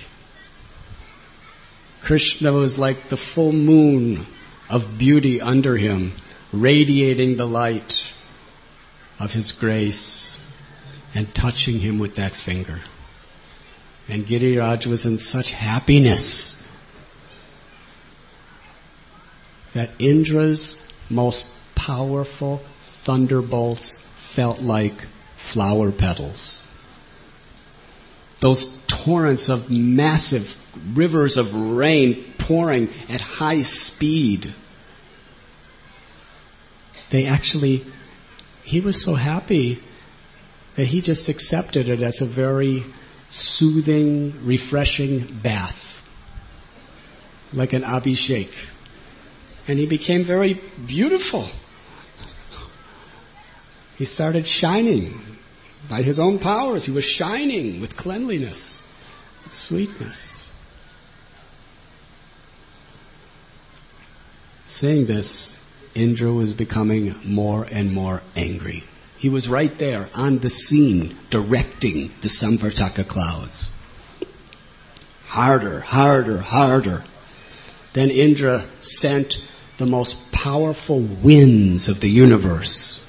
Krishna was like the full moon of beauty under him, radiating the light of his grace and touching him with that finger. And Giriraj was in such happiness that Indra's most powerful thunderbolts felt like flower petals. Those torrents of massive rivers of rain pouring at high speed. He was so happy that he just accepted it as a very soothing, refreshing bath, like an abhishek. And he became very beautiful. He started shining by his own powers. He was shining with cleanliness, with sweetness. Saying this, Indra was becoming more and more angry. He was right there on the scene, directing the Samvartaka clouds. Harder, harder, harder. Then Indra sent the most powerful winds of the universe,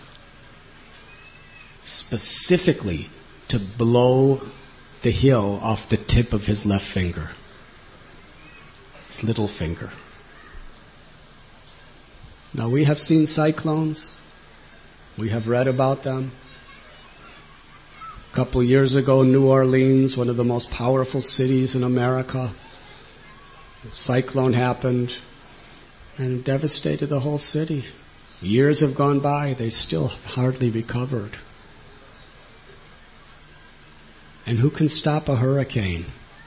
specifically to blow the hill off the tip of his left finger, his little finger. Now we have seen cyclones. We have read about them. A couple years ago, New Orleans, one of the most powerful cities in America, a cyclone happened and it devastated the whole city. Years have gone by, they still hardly recovered. And who can stop a hurricane?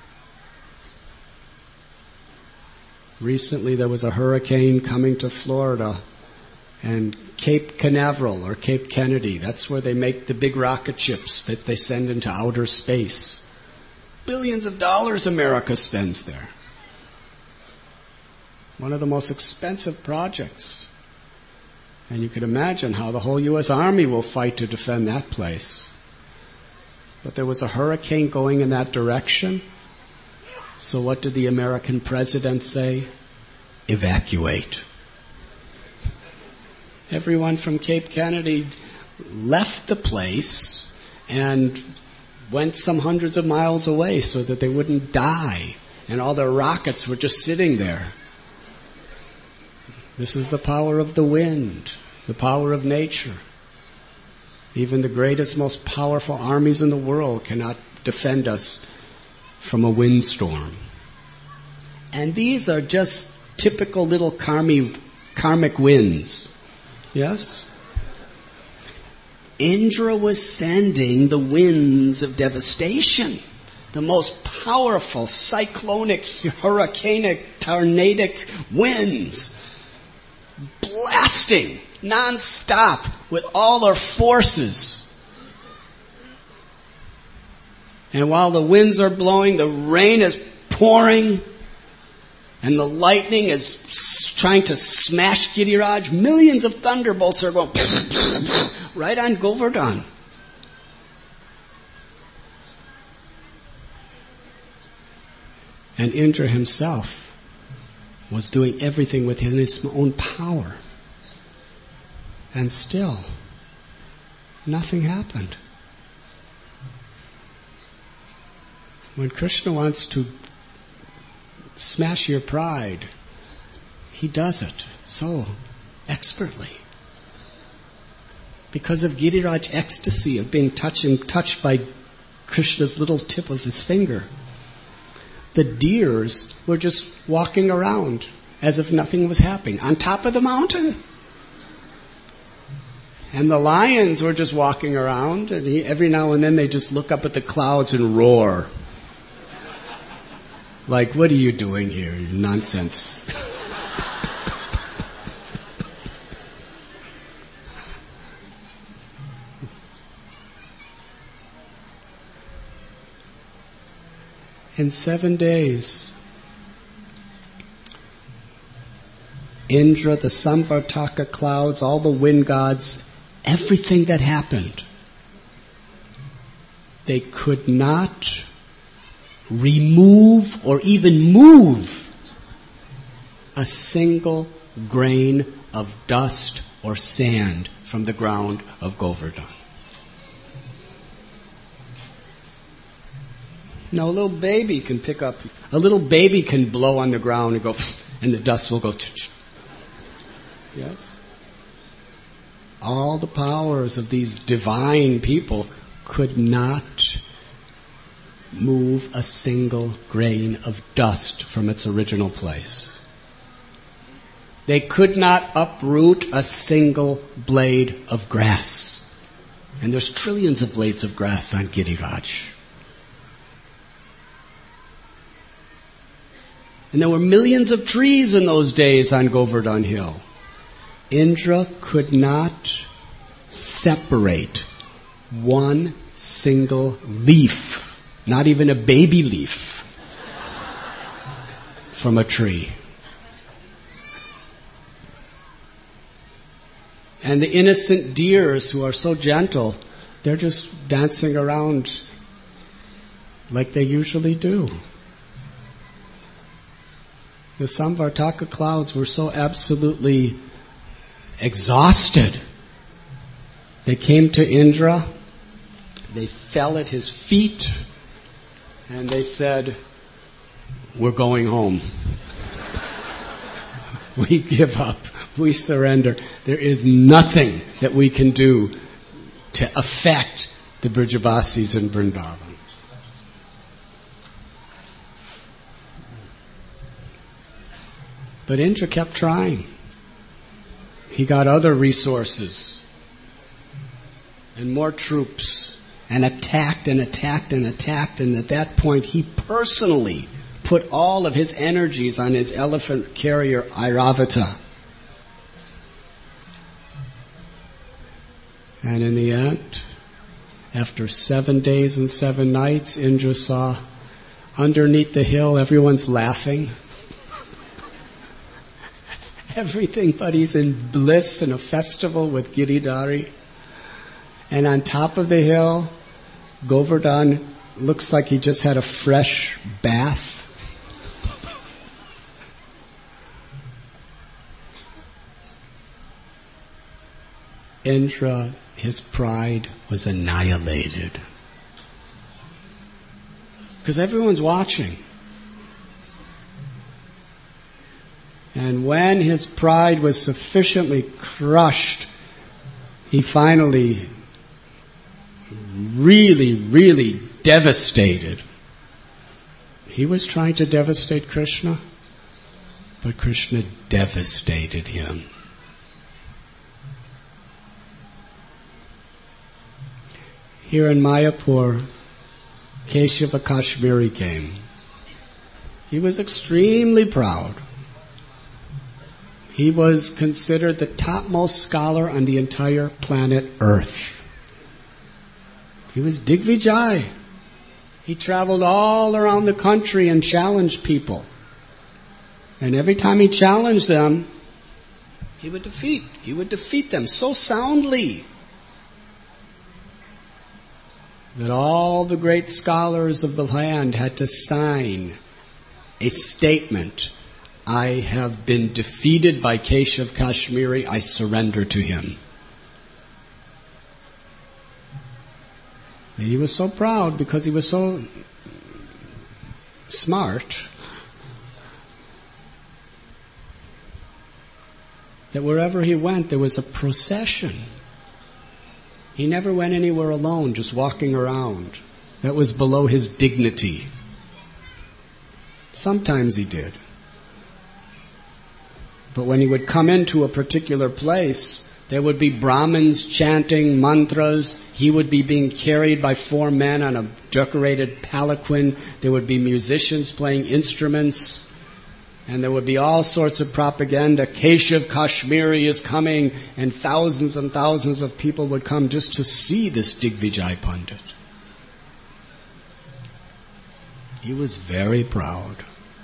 Recently there was a hurricane coming to Florida, and Cape Canaveral or Cape Kennedy, that's where they make the big rocket ships that they send into outer space. Billions of dollars America spends there. One of the most expensive projects. And you can imagine how the whole U.S. Army will fight to defend that place. But there was a hurricane going in that direction. So what did the American president say? Evacuate. Everyone from Cape Kennedy left the place and went some hundreds of miles away so that they wouldn't die. And all their rockets were just sitting there. This is the power of the wind, the power of nature. Even the greatest, most powerful armies in the world cannot defend us from a windstorm. And these are just typical little karmic winds. Yes? Indra was sending the winds of devastation, the most powerful cyclonic, hurricanic, tornadic winds, blasting non-stop with all their forces. And while the winds are blowing, the rain is pouring, and the lightning is trying to smash Giriraj. Millions of thunderbolts are going right on Govardhan. And Indra himself was doing everything within his own power. And still, nothing happened. When Krishna wants to smash your pride, he does it so expertly. Because of Giriraj's ecstasy of being touched by Krishna's little tip of his finger, the deers were just walking around as if nothing was happening on top of the mountain. And the lions were just walking around, and every now and then they just look up at the clouds and roar. Like, what are you doing here? Nonsense. In 7 days, Indra, the Samvartaka clouds, all the wind gods, everything that happened, they could not remove or even move a single grain of dust or sand from the ground of Govardhan. Now a little baby can blow on the ground and go, and the dust will go. Yes? All the powers of these divine people could not move a single grain of dust from its original place. They could not uproot a single blade of grass. And there's trillions of blades of grass on Giriraj. And there were millions of trees in those days on Govardhan Hill. Indra could not separate one single leaf, not even a baby leaf, from a tree. And the innocent deers who are so gentle, they're just dancing around like they usually do. The Samvartaka clouds were so absolutely exhausted. They came to Indra, they fell at his feet, and they said, "We're going home. We give up. We surrender. There is nothing that we can do to affect the Brajavasis in Vrindavan. But Indra kept trying. He got other resources and more troops and attacked and attacked and attacked, and at that point he personally put all of his energies on his elephant carrier Airavata. And in the end, after 7 days and 7 nights, Indra saw underneath the hill everyone's laughing. Everything but he's in bliss and a festival with Giridhari. And on top of the hill, Govardhan looks like he just had a fresh bath. Indra, his pride was annihilated. Because everyone's watching. And when his pride was sufficiently crushed, he finally really devastated. He was trying to devastate Krishna, but Krishna devastated him. Here in Mayapur, Keshava Kashmiri came. He was extremely proud. He was considered the topmost scholar on the entire planet Earth. He was Digvijay. He traveled all around the country and challenged people. And every time he challenged them, he would defeat them so soundly that all the great scholars of the land had to sign a statement. I have been defeated by Keshav Kashmiri. I surrender to him. And he was so proud because he was so smart that wherever he went there was a procession. He never went anywhere alone, just walking around. That was below his dignity. Sometimes he did. But when he would come into a particular place, there would be Brahmins chanting mantras. He would be being carried by 4 men on a decorated palanquin. There would be musicians playing instruments. And there would be all sorts of propaganda. Keshav Kashmiri is coming. And thousands of people would come just to see this Digvijay Pandit. He was very proud.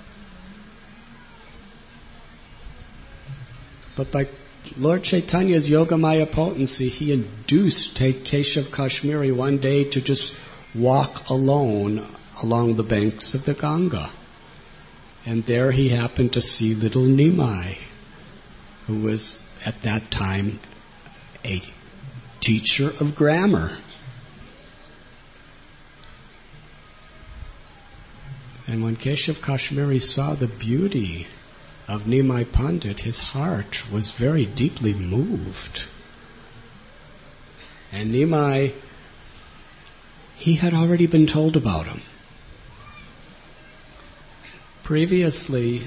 But by Lord Chaitanya's Yogamaya potency, he induced Keshav Kashmiri one day to just walk alone along the banks of the Ganga. And there he happened to see little Nimai, who was at that time a teacher of grammar. And when Keshav Kashmiri saw the beauty of Nimai Pandit, his heart was very deeply moved. And Nimai, he had already been told about him. Previously,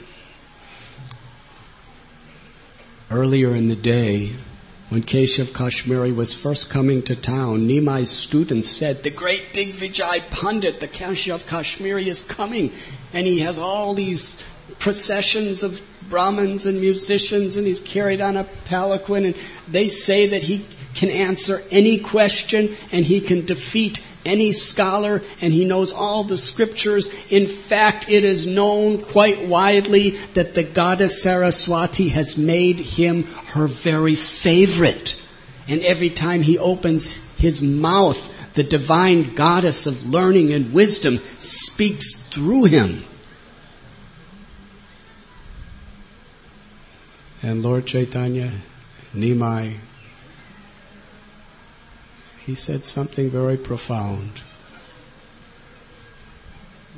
earlier in the day, when Keshav Kashmiri was first coming to town, Nimai's students said, the great Digvijay Pandit, the Keshav Kashmiri is coming, and he has all these processions of Brahmins and musicians, and he's carried on a palanquin, and they say that he can answer any question, and he can defeat any scholar, and he knows all the scriptures. In fact, it is known quite widely that the goddess Saraswati has made him her very favorite. And every time he opens his mouth, the divine goddess of learning and wisdom speaks through him. And Lord Chaitanya, Nimai, he said something very profound.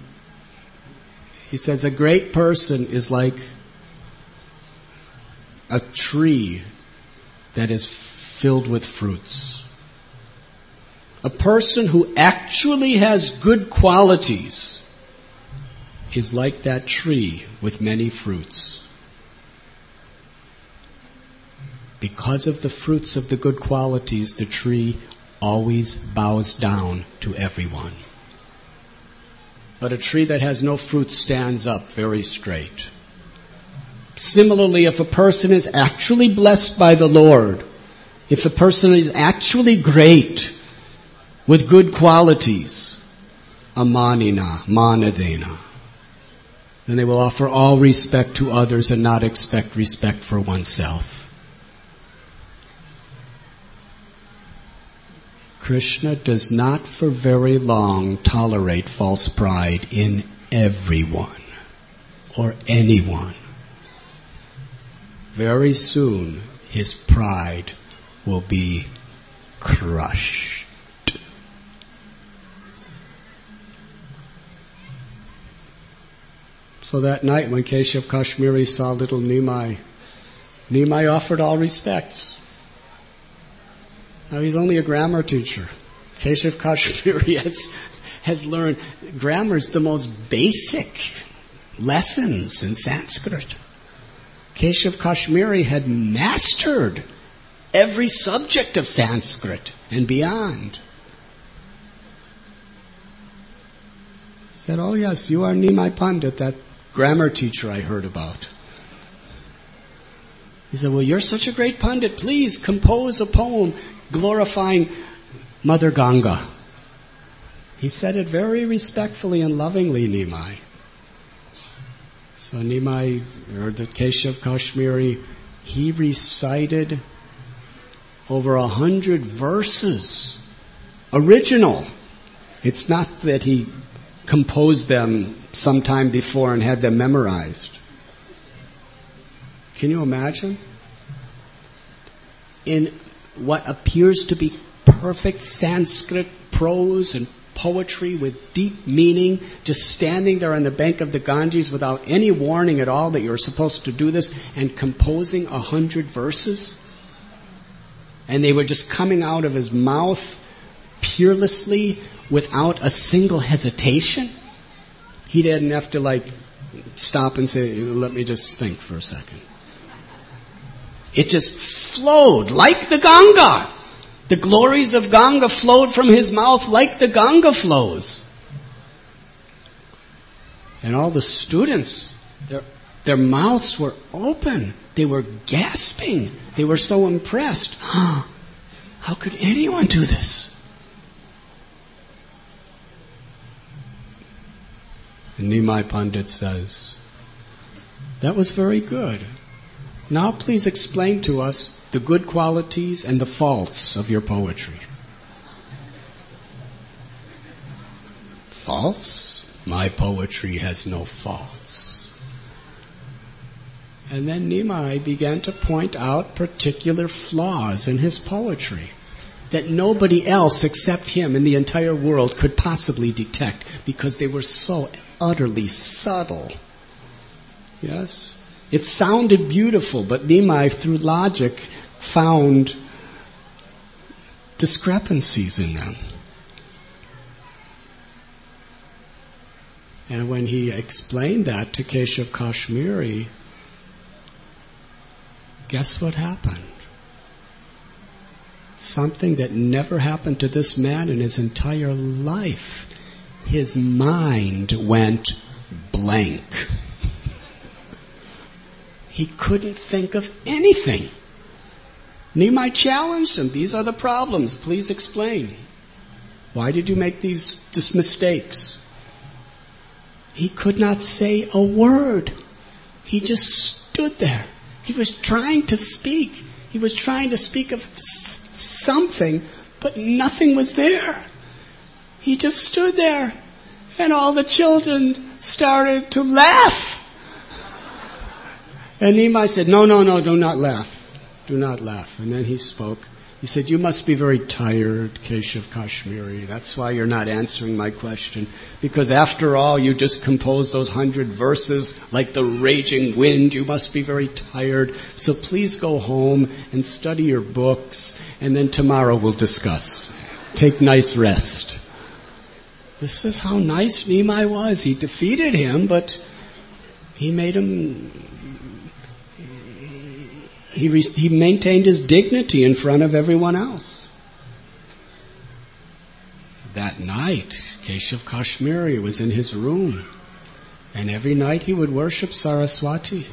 He says, a great person is like a tree that is filled with fruits. A person who actually has good qualities is like that tree with many fruits. Because of the fruits of the good qualities, the tree always bows down to everyone. But a tree that has no fruit stands up very straight. Similarly, if a person is actually blessed by the Lord, if a person is actually great with good qualities, amanina, manadena, then they will offer all respect to others and not expect respect for oneself. Krishna does not for very long tolerate false pride in everyone or anyone. Very soon his pride will be crushed. So that night when Keshav Kashmiri saw little Nimai, Nimai offered all respects. Now he's only a grammar teacher. Keshav Kashmiri has learned grammar's the most basic lessons in Sanskrit. Keshav Kashmiri had mastered every subject of Sanskrit and beyond. He said, "Oh yes, you are Nimai Pandit, that grammar teacher I heard about." He said, "Well, you're such a great Pandit. Please compose a poem glorifying Mother Ganga." He said it very respectfully and lovingly, Nimai. So Nimai, or the Keshav Kashmiri, he recited over 100 verses, original. It's not that he composed them sometime before and had them memorized. Can you imagine? In what appears to be perfect Sanskrit prose and poetry with deep meaning, just standing there on the bank of the Ganges without any warning at all that you're supposed to do this, and composing 100 verses. And they were just coming out of his mouth peerlessly without a single hesitation. He didn't have to stop and say, "Let me just think for a second." It just flowed like the Ganga. The glories of Ganga flowed from his mouth like the Ganga flows. And all the students, their mouths were open. They were gasping. They were so impressed. How could anyone do this? And Nimai Pandit says, "That was very good. Now please explain to us the good qualities and the faults of your poetry." "Faults? My poetry has no faults." And then Nimai began to point out particular flaws in his poetry that nobody else except him in the entire world could possibly detect, because they were so utterly subtle. Yes? It sounded beautiful, but Nimai, through logic, found discrepancies in them. And when he explained that to Keshav Kashmiri, guess what happened? Something that never happened to this man in his entire life. His mind went blank. He couldn't think of anything. Nimai challenged him. "These are the problems. Please explain. Why did you make these mistakes?" He could not say a word. He just stood there. He was trying to speak. He was trying to speak of something, but nothing was there. He just stood there, and all the children started to laugh. And Nimai said, no, do not laugh. Do not laugh. And then he spoke, He said, you must be very tired, Keshav Kashmiri. That's why you're not answering my question. Because after all, you just composed those 100 verses like the raging wind. You must be very tired. So please go home and study your books, and then tomorrow we'll discuss. Take nice rest. This is how nice Nimai was. He defeated him, but he made him... He maintained his dignity in front of everyone else. That night, Keshav Kashmiri was in his room, and every night he would worship Saraswati.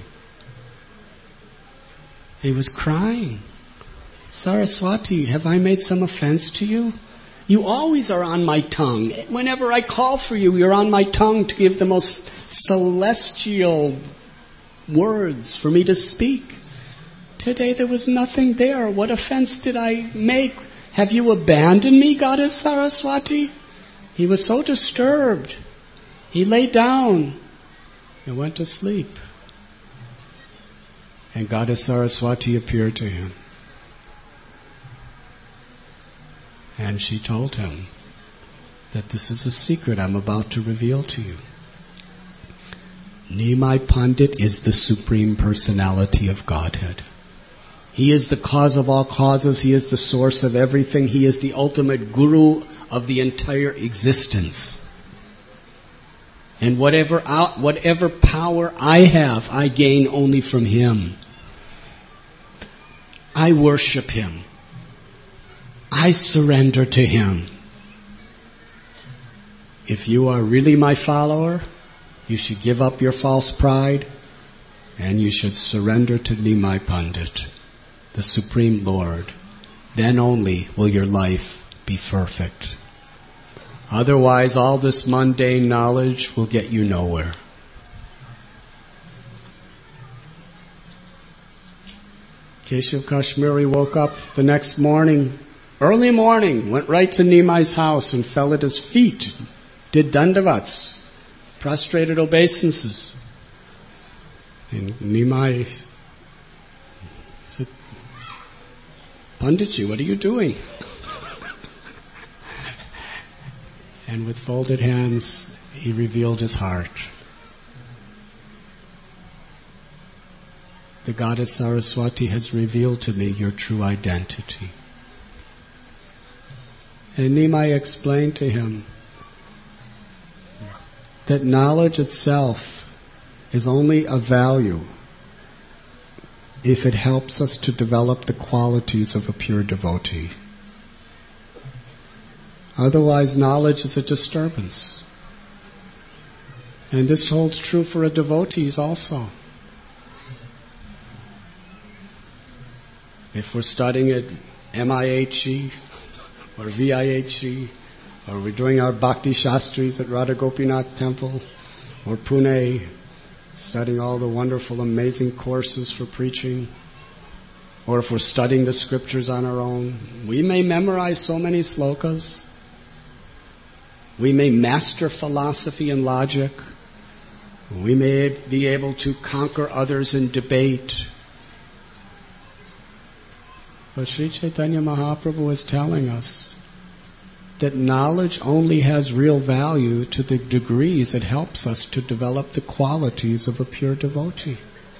He was crying. Saraswati, have I made some offense to you? You always are on my tongue. Whenever I call for you, you're on my tongue to give the most celestial words for me to speak. Today there was nothing there. What offense did I make? Have you abandoned me, Goddess Saraswati? He was so disturbed. He lay down and went to sleep. And Goddess Saraswati appeared to him. And she told him that this is a secret I'm about to reveal to you. Nimai Pandit is the Supreme Personality of Godhead. He is the cause of all causes. He is the source of everything. He is the ultimate guru of the entire existence. And whatever power I have, I gain only from him. I worship him. I surrender to him. If you are really my follower, you should give up your false pride and you should surrender to Nimai Pandit, the Supreme Lord. Then only will your life be perfect. Otherwise, all this mundane knowledge will get you nowhere. Keshav Kashmiri woke up the next morning, early morning, went right to Nimai's house and fell at his feet, did dandavats, prostrated obeisances. And Nimai said, Panditji, what are you doing? And with folded hands, he revealed his heart. The Goddess Saraswati has revealed to me your true identity. And Nimai explained to him that knowledge itself is only of value if it helps us to develop the qualities of a pure devotee. Otherwise, knowledge is a disturbance. And this holds true for devotees also. If we're studying at MIHE or VIHE, or we're doing our Bhakti Shastris at Radha Gopinath Temple, or Pune, studying all the wonderful, amazing courses for preaching, or if we're studying the scriptures on our own, we may memorize so many slokas, we may master philosophy and logic, we may be able to conquer others in debate. But Sri Chaitanya Mahaprabhu is telling us that knowledge only has real value to the degrees it helps us to develop the qualities of a pure devotee.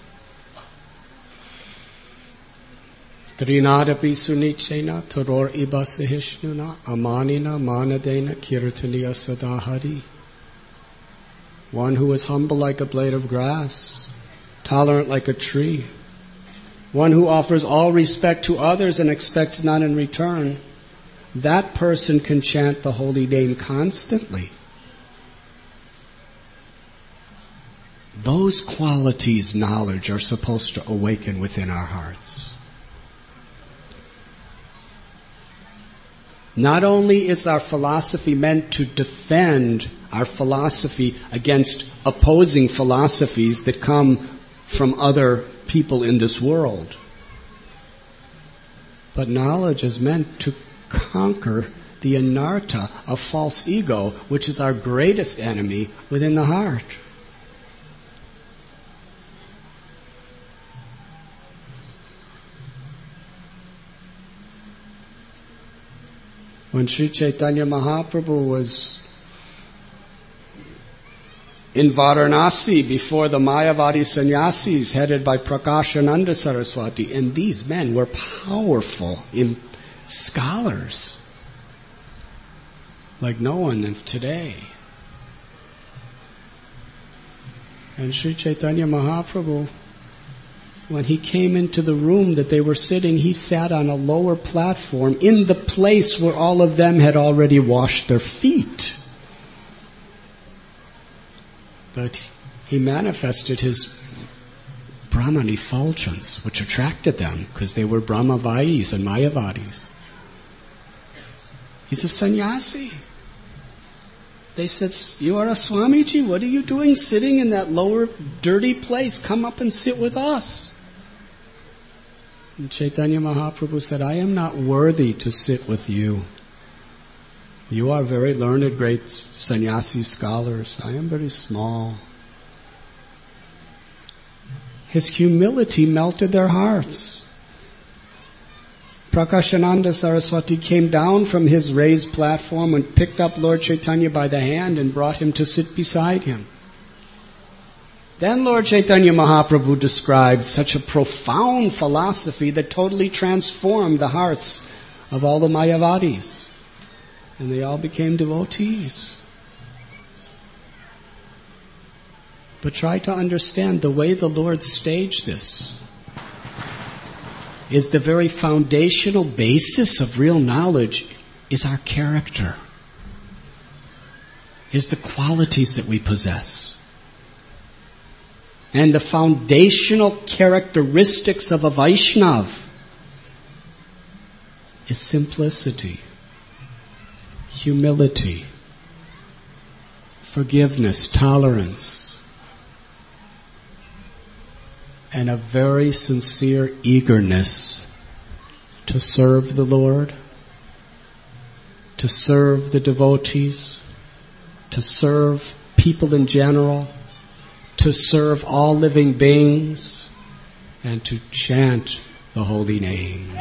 Trinadapi sunichena taror iba sahishnuna amanina manadena kirtaniya sadahari. One who is humble like a blade of grass, tolerant like a tree, one who offers all respect to others and expects none in return, that person can chant the holy name constantly. Those qualities, knowledge, are supposed to awaken within our hearts. Not only is our philosophy meant to defend our philosophy against opposing philosophies that come from other people in this world, but knowledge is meant to conquer the anartha of false ego, which is our greatest enemy within the heart. When Sri Chaitanya Mahaprabhu was in Varanasi before the Mayavadi sannyasis headed by Prakashananda Saraswati, and these men were powerful scholars like no one of today. And Sri Chaitanya Mahaprabhu, when he came into the room that they were sitting, he sat on a lower platform in the place where all of them had already washed their feet. But he manifested his Brahman effulgence, which attracted them because they were Brahmavadis and Mayavadis. He's a sannyasi. They said, "You are a Swamiji, what are you doing sitting in that lower dirty place? Come up and sit with us." And Chaitanya Mahaprabhu said, "I am not worthy to sit with you. You are very learned, great sannyasi scholars. I am very small." His humility melted their hearts. Prakashananda Saraswati came down from his raised platform and picked up Lord Chaitanya by the hand and brought him to sit beside him. Then Lord Chaitanya Mahaprabhu described such a profound philosophy that totally transformed the hearts of all the Mayavadis. And they all became devotees. But try to understand the way the Lord staged this is the very foundational basis of real knowledge is our character, is the qualities that we possess. And the foundational characteristics of a Vaishnav is simplicity, humility, forgiveness, tolerance, and a very sincere eagerness to serve the Lord, to serve the devotees, to serve people in general, to serve all living beings, and to chant the holy names.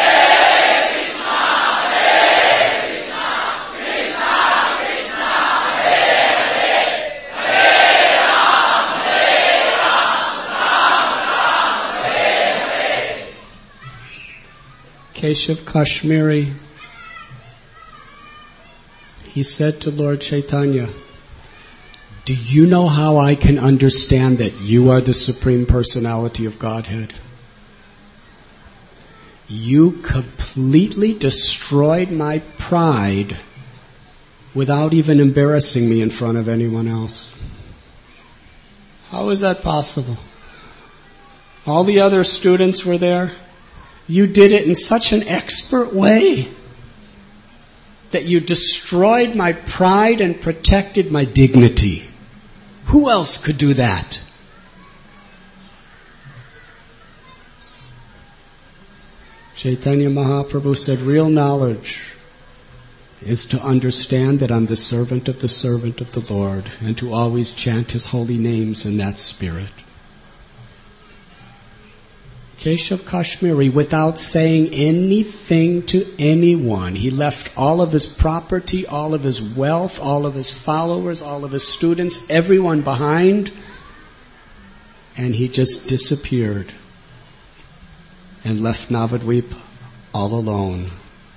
Keshav Kashmiri, he said to Lord Chaitanya, "Do you know how I can understand that you are the Supreme Personality of Godhead? You completely destroyed my pride without even embarrassing me in front of anyone else. How is that possible? All the other students were there. You did it in such an expert way that you destroyed my pride and protected my dignity. Who else could do that?" Chaitanya Mahaprabhu said, real knowledge is to understand that I'm the servant of the Lord, and to always chant His holy names in that spirit. Keshav Kashmiri, without saying anything to anyone, he left all of his property, all of his wealth, all of his followers, all of his students, everyone behind, and he just disappeared and left Navadvip all alone,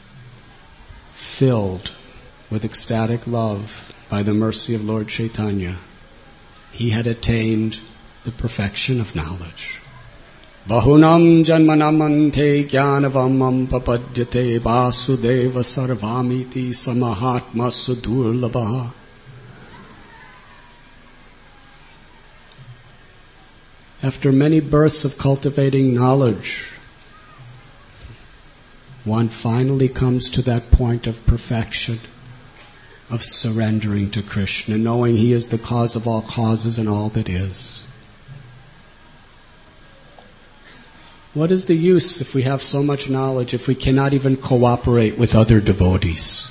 filled with ecstatic love by the mercy of Lord Chaitanya. He had attained the perfection of knowledge. Bahunam janmanamante jnanavamam papadyate vasudeva sarvamiti samahatma sudurlabha. After many births of cultivating knowledge, one finally comes to that point of perfection, of surrendering to Krishna, knowing He is the cause of all causes and all that is. What is the use if we have so much knowledge if we cannot even cooperate with other devotees?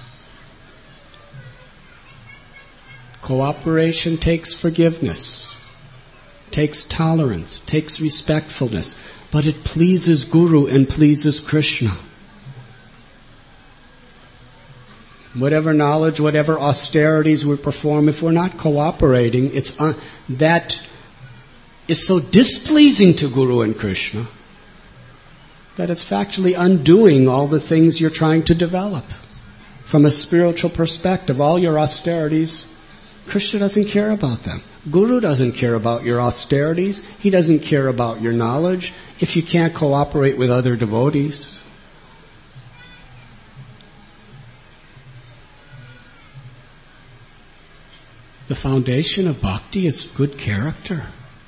Cooperation takes forgiveness, takes tolerance, takes respectfulness, but it pleases Guru and pleases Krishna. Whatever knowledge, whatever austerities we perform, if we're not cooperating, that is so displeasing to Guru and Krishna that it's factually undoing all the things you're trying to develop. From a spiritual perspective, all your austerities, Krishna doesn't care about them. Guru doesn't care about your austerities. He doesn't care about your knowledge if you can't cooperate with other devotees. The foundation of bhakti is good character.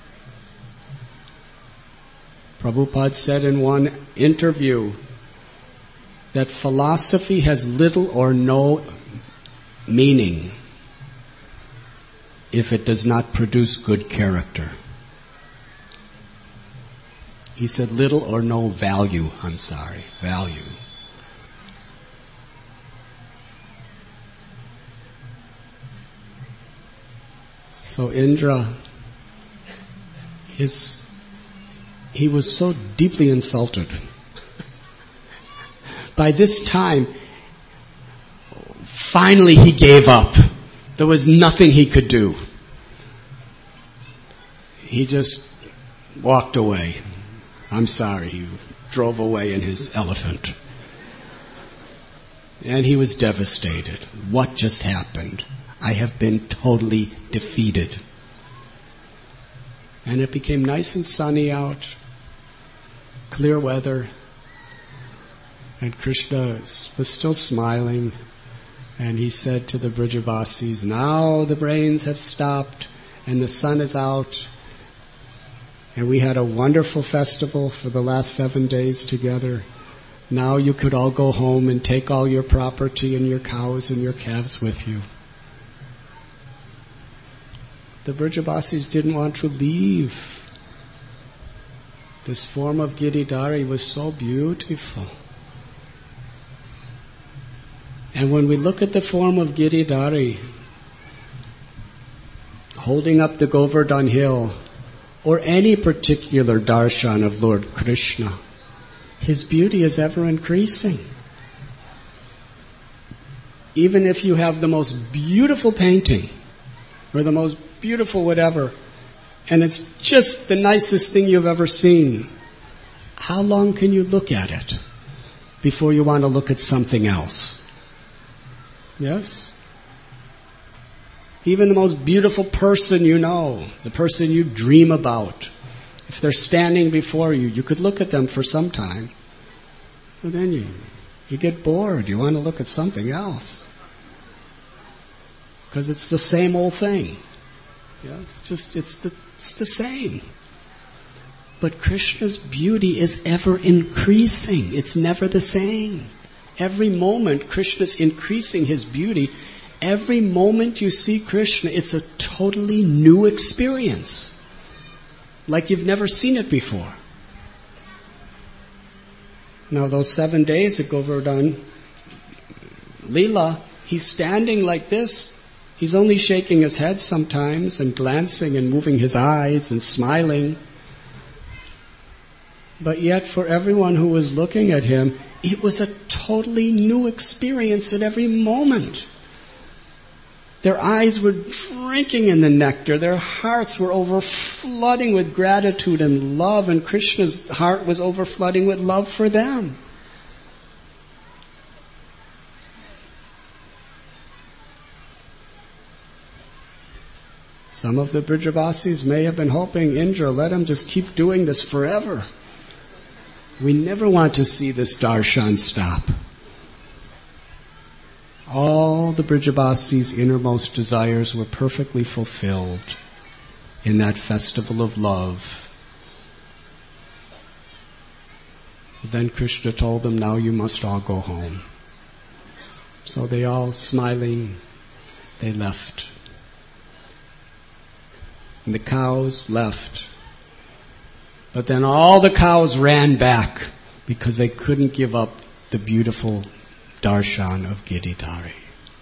Prabhupada said in one interview that philosophy has little or no meaning if it does not produce good character. He said little or no value, value. So Indra, he was so deeply insulted. By this time, finally he gave up. There was nothing he could do. He just walked away. I'm sorry, he drove away in his elephant. And he was devastated. What just happened? I have been totally defeated. And it became nice and sunny out, clear weather, and Krishna was still smiling, and he said to the Brajavasis, now the rains have stopped and the sun is out, and we had a wonderful festival for the last 7 days together. Now you could all go home and take all your property and your cows and your calves with you. The Brajavasis didn't want to leave. This form of Giridhari was so beautiful. And when we look at the form of Giridhari, holding up the Govardhan hill, or any particular darshan of Lord Krishna, his beauty is ever increasing. Even if you have the most beautiful painting, or the most beautiful whatever, and it's just the nicest thing you've ever seen, how long can you look at it before you want to look at something else? Yes? Even the most beautiful person you know, the person you dream about, if they're standing before you, you could look at them for some time, but then you get bored. You want to look at something else. Because it's the same old thing. Yeah, it's the same. But Krishna's beauty is ever increasing. It's never the same. Every moment Krishna's increasing his beauty. Every moment you see Krishna, it's a totally new experience. Like you've never seen it before. Now those 7 days at Govardhan Leela, he's standing like this. He's only shaking his head sometimes and glancing and moving his eyes and smiling. But yet for everyone who was looking at him, it was a totally new experience at every moment. Their eyes were drinking in the nectar. Their hearts were overflooding with gratitude and love, and Krishna's heart was overflooding with love for them. Some of the Brajavasis may have been hoping, Indra, let him just keep doing this forever. We never want to see this darshan stop. All the Brajavasis' innermost desires were perfectly fulfilled in that festival of love. Then Krishna told them, now you must all go home. So they all, smiling, they left. And the cows left. But then all the cows ran back because they couldn't give up the beautiful darshan of Giridhari.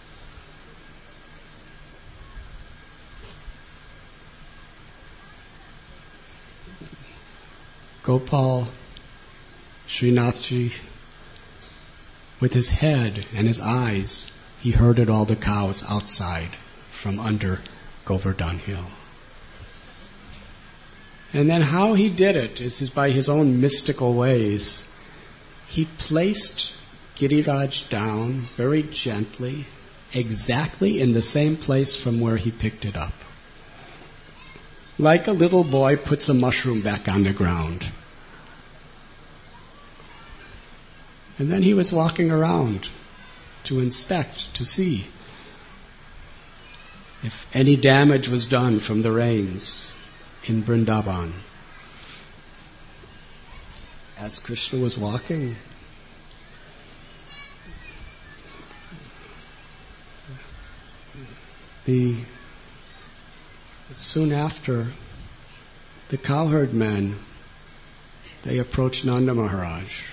Gopal, Srinathji, with his head and his eyes He herded all the cows outside from under Govardhan Hill. And then how he did it is by his own mystical ways. He placed Giriraj down very gently, exactly in the same place from where he picked it up. Like a little boy puts a mushroom back on the ground. And then he was walking around to inspect, to see if any damage was done from the rains in Vrindavan. As Krishna was walking, soon after, the cowherd men, they approached Nanda Maharaj.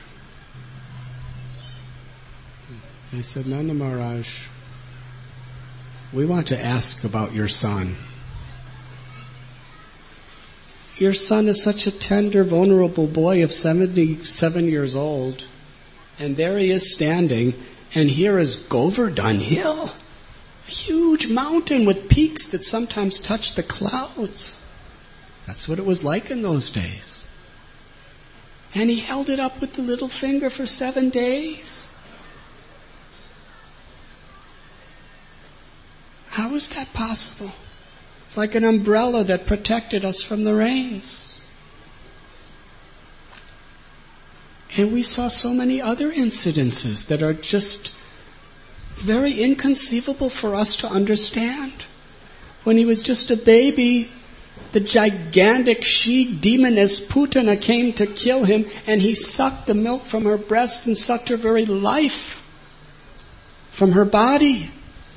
They said, Nanda Maharaj, we want to ask about your son. Your son is such a tender, vulnerable boy of 77 years old, and there he is standing, and here is Govardhan Hill, a huge mountain with peaks that sometimes touch the clouds. That's what it was like in those days. And he held it up with the little finger for 7 days. How is that possible? It's like an umbrella that protected us from the rains. And we saw so many other incidences that are just very inconceivable for us to understand. When he was just a baby, the gigantic she-demoness Putana came to kill him, and he sucked the milk from her breasts and sucked her very life from her body.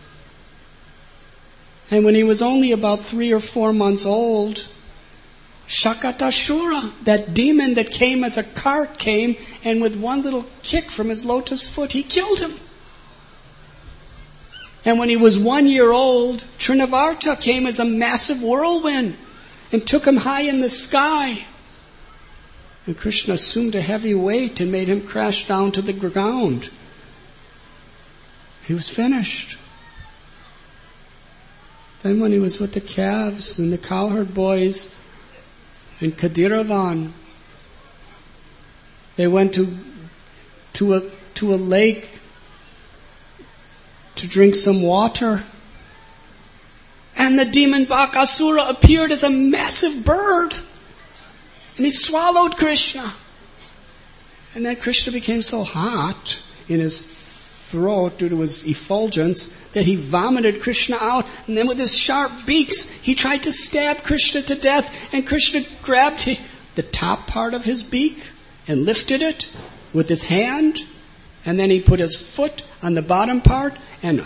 And when he was only about 3 or 4 months old, Shakatashura, that demon that came as a cart, came, and with one little kick from his lotus foot, he killed him. And when he was 1 year old, Trinavarta came as a massive whirlwind and took him high in the sky. And Krishna assumed a heavy weight and made him crash down to the ground. He was finished. Then when he was with the calves and the cowherd boys in Kadiravan, they went to a lake to drink some water. And the demon Bakasura appeared as a massive bird. And he swallowed Krishna. And then Krishna became so hot in his throat due to his effulgence that he vomited Krishna out, and then with his sharp beaks he tried to stab Krishna to death, and Krishna grabbed the top part of his beak and lifted it with his hand, and then he put his foot on the bottom part and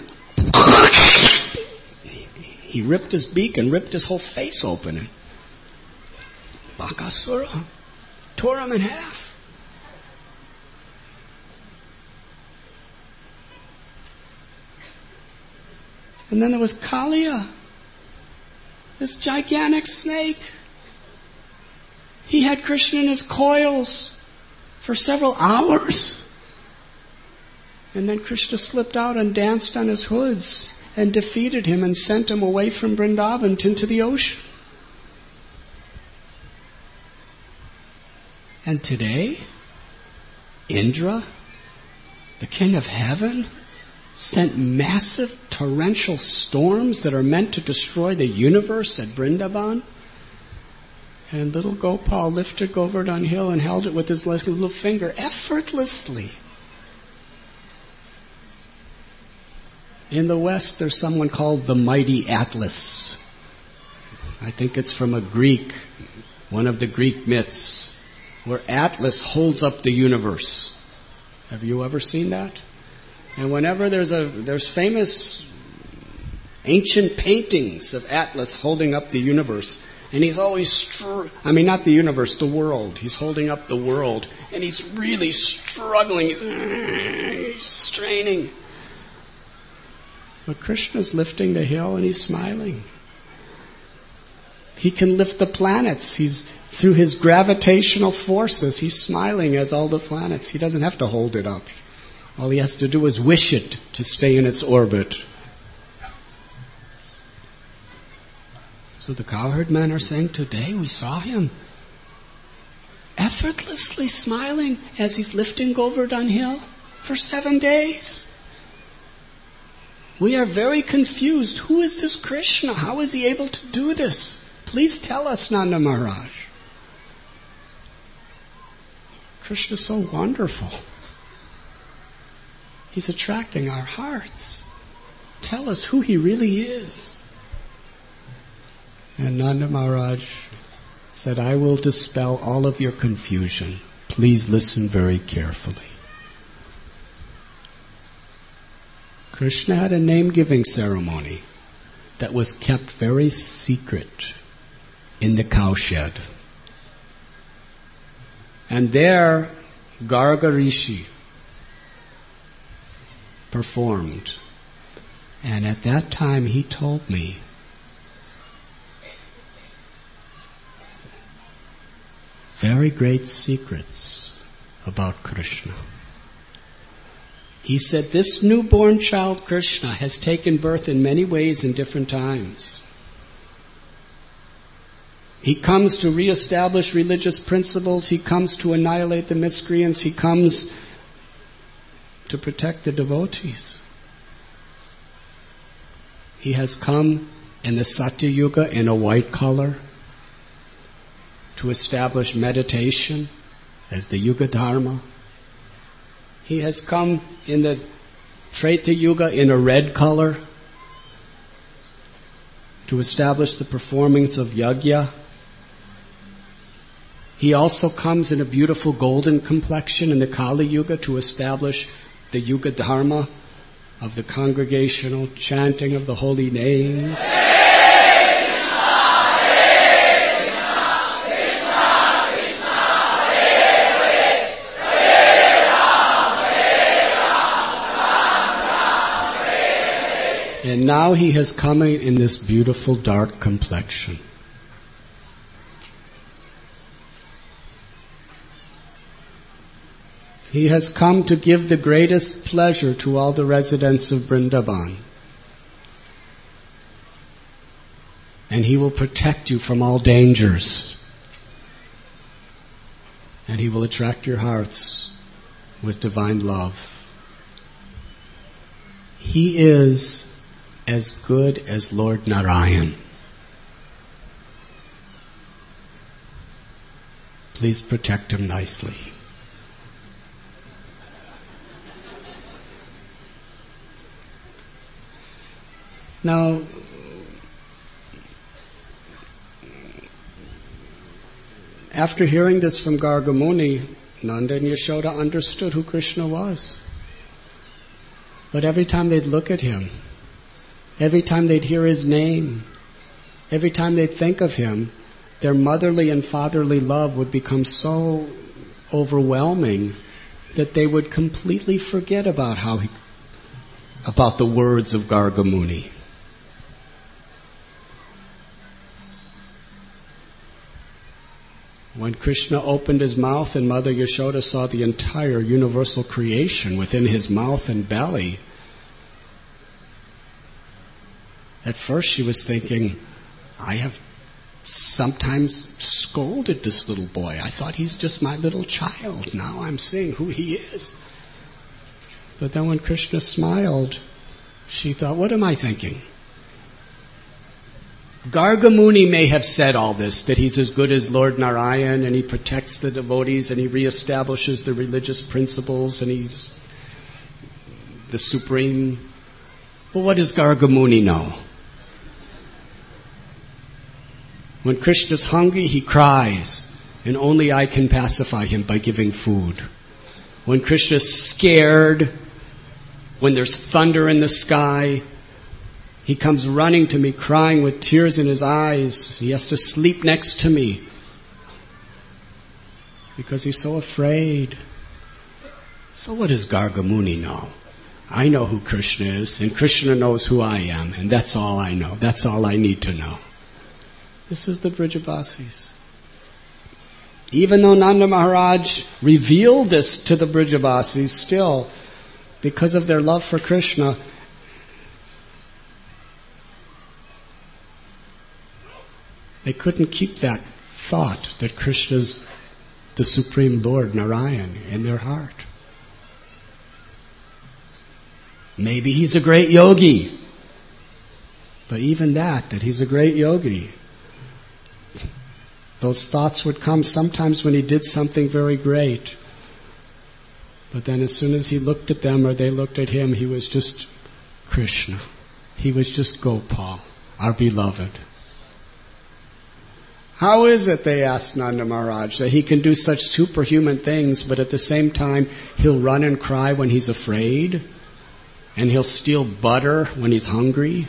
he ripped his beak and ripped his whole face open. Bakasura tore him in half. And then there was Kalia, this gigantic snake. He had Krishna in his coils for several hours. And then Krishna slipped out and danced on his hoods and defeated him and sent him away from Vrindavan into the ocean. And today, Indra, the king of heaven, sent massive torrential storms that are meant to destroy the universe at Vrindavan. And little Gopal lifted Govardhan Hill and held it with his little finger effortlessly. In the West, there's someone called the Mighty Atlas. I think it's from one of the Greek myths, where Atlas holds up the universe. Have you ever seen that? And whenever there's famous ancient paintings of Atlas holding up the universe, and he's always not the universe, the world. He's holding up the world, and he's really struggling. He's straining. But Krishna's lifting the hill, and he's smiling. He can lift the planets. Through his gravitational forces, he's smiling as all the planets. He doesn't have to hold it up. All he has to do is wish it to stay in its orbit. So the cowherd men are saying, today we saw him effortlessly smiling as he's lifting Govardhan Hill for 7 days. We are very confused. Who is this Krishna? How is he able to do this? Please tell us, Nanda Maharaj. Krishna is so wonderful. He's attracting our hearts. Tell us who he really is. And Nanda Maharaj said, I will dispel all of your confusion. Please listen very carefully. Krishna had a name-giving ceremony that was kept very secret in the cowshed. And there, Garga Rishi performed. And at that time he told me, very great secrets about Krishna. He said, this newborn child Krishna has taken birth in many ways in different times. He comes to reestablish religious principles. He comes to annihilate the miscreants. He comes to protect the devotees. He has come in the Satya Yuga in a white color to establish meditation as the Yuga Dharma. He has come in the Treta Yuga in a red color to establish the performance of yajna. He also comes in a beautiful golden complexion in the Kali Yuga to establish the Yuga Dharma of the congregational chanting of the holy names. And now he has come in this beautiful dark complexion. He has come to give the greatest pleasure to all the residents of Vrindavan. And he will protect you from all dangers. And he will attract your hearts with divine love. He is as good as Lord Narayan. Please protect him nicely. Now, after hearing this from Garga Muni, Nanda and Yashoda understood who Krishna was. But every time they'd look at him, every time they'd hear his name, every time they'd think of him, their motherly and fatherly love would become so overwhelming that they would completely forget about the words of Garga Muni. When Krishna opened his mouth and Mother Yashoda saw the entire universal creation within his mouth and belly, at first she was thinking, I have sometimes scolded this little boy. I thought he's just my little child. Now I'm seeing who he is. But then when Krishna smiled, she thought, what am I thinking? Garga Muni may have said all this, that he's as good as Lord Narayan and he protects the devotees and he reestablishes the religious principles and he's the supreme. But what does Garga Muni know? When Krishna's hungry, he cries, and only I can pacify him by giving food. When Krishna's scared, when there's thunder in the sky, he comes running to me, crying with tears in his eyes. He has to sleep next to me because he's so afraid. So what does Garga Muni know? I know who Krishna is, and Krishna knows who I am, and that's all I know. That's all I need to know. This is the Brijavasis. Even though Nanda Maharaj revealed this to the Brijavasis, still because of their love for Krishna, they couldn't keep that thought that Krishna's the Supreme Lord, Narayan, in their heart. Maybe he's a great yogi. But even that he's a great yogi, those thoughts would come sometimes when he did something very great. But then as soon as he looked at them or they looked at him, he was just Krishna. He was just Gopal, our beloved. How is it, they asked Nanda Maharaj, that he can do such superhuman things, but at the same time he'll run and cry when he's afraid, and he'll steal butter when he's hungry,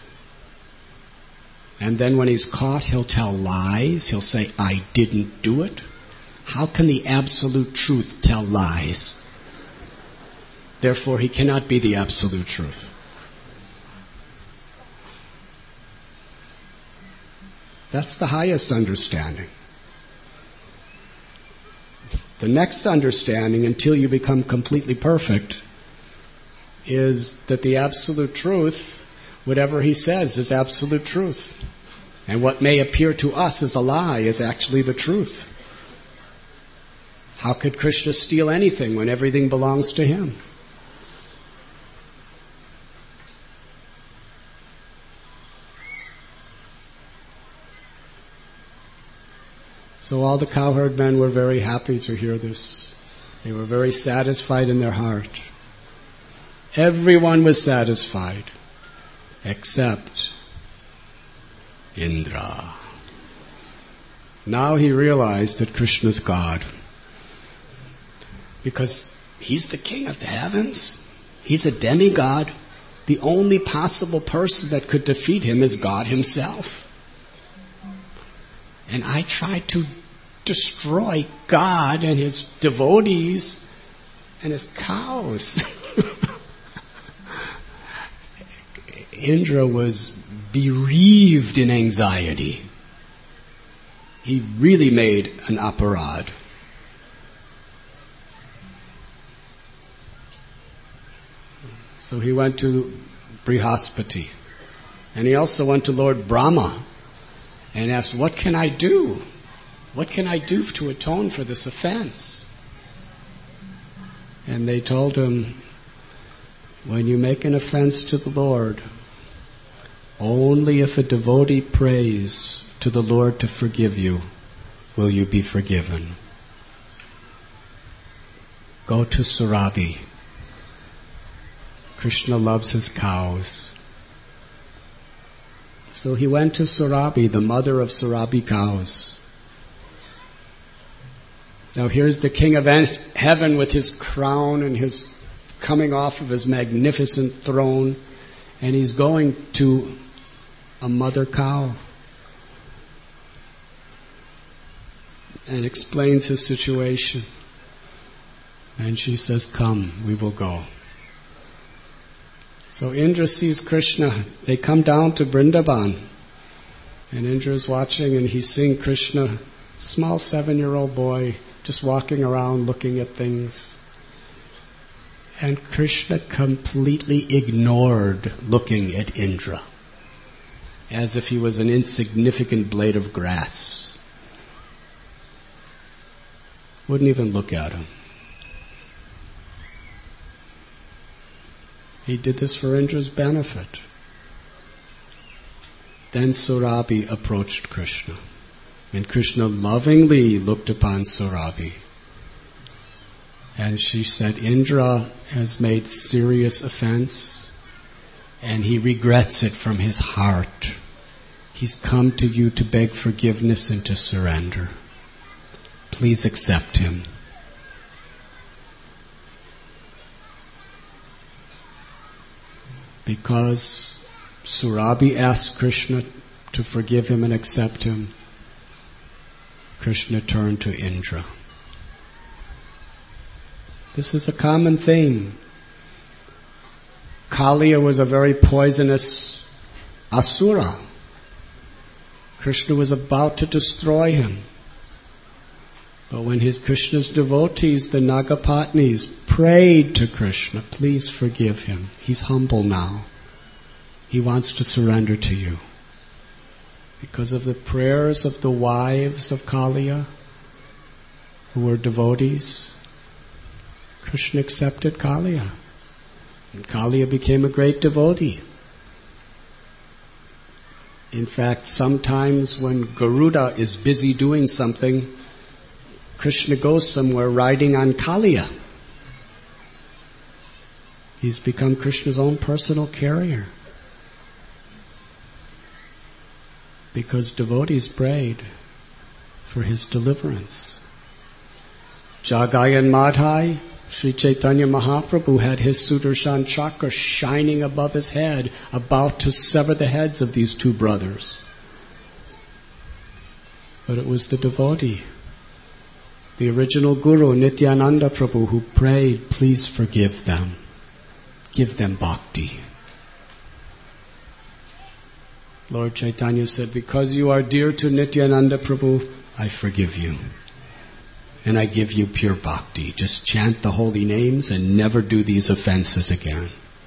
and then when he's caught he'll tell lies, he'll say, I didn't do it? How can the absolute truth tell lies? Therefore he cannot be the absolute truth. That's the highest understanding. The next understanding, until you become completely perfect, is that the absolute truth, whatever he says, is absolute truth. And what may appear to us as a lie is actually the truth. How could Krishna steal anything when everything belongs to him? So all the cowherd men were very happy to hear this. They were very satisfied in their heart. Everyone was satisfied, except Indra. Now he realized that Krishna's God. Because he's the king of the heavens. He's a demigod. The only possible person that could defeat him is God himself. And I tried to destroy God and his devotees and his cows. Indra was bereaved in anxiety. He really made an aparad. So he went to Brihaspati. And he also went to Lord Brahma and asked, what can I do? What can I do to atone for this offense? And they told him, when you make an offense to the Lord, only if a devotee prays to the Lord to forgive you will you be forgiven. Go to Surabhi. Krishna loves his cows. So he went to Surabhi, the mother of Surabhi cows. Now here's the king of heaven with his crown and his coming off of his magnificent throne, and he's going to a mother cow and explains his situation. And she says, come, we will go. So Indra sees Krishna. They come down to Vrindavan. And Indra is watching and he's seeing Krishna, small 7-year-old boy, just walking around looking at things. And Krishna completely ignored looking at Indra, as if he was an insignificant blade of grass. Wouldn't even look at him. He did this for Indra's benefit. Then Surabhi approached Krishna. And Krishna lovingly looked upon Surabhi. And she said, Indra has made serious offense, and he regrets it from his heart. He's come to you to beg forgiveness and to surrender. Please accept him. Because Surabhi asked Krishna to forgive him and accept him, Krishna turned to Indra. This is a common thing. Kaliya was a very poisonous asura. Krishna was about to destroy him. But when Krishna's devotees, the Nagapatnis, prayed to Krishna, please forgive him. He's humble now. He wants to surrender to you. Because of the prayers of the wives of Kaliya, who were devotees, Krishna accepted Kaliya. And Kaliya became a great devotee. In fact, sometimes when Garuda is busy doing something, Krishna goes somewhere riding on Kaliya. He's become Krishna's own personal carrier. Because devotees prayed for his deliverance. Jagai and Madhai, Sri Chaitanya Mahaprabhu had his Sudarshan Chakra shining above his head, about to sever the heads of these two brothers. But it was the devotee, the original Guru, Nityananda Prabhu, who prayed, please forgive them. Give them bhakti. Lord Chaitanya said, because you are dear to Nityananda Prabhu, I forgive you. And I give you pure bhakti. Just chant the holy names and never do these offenses again.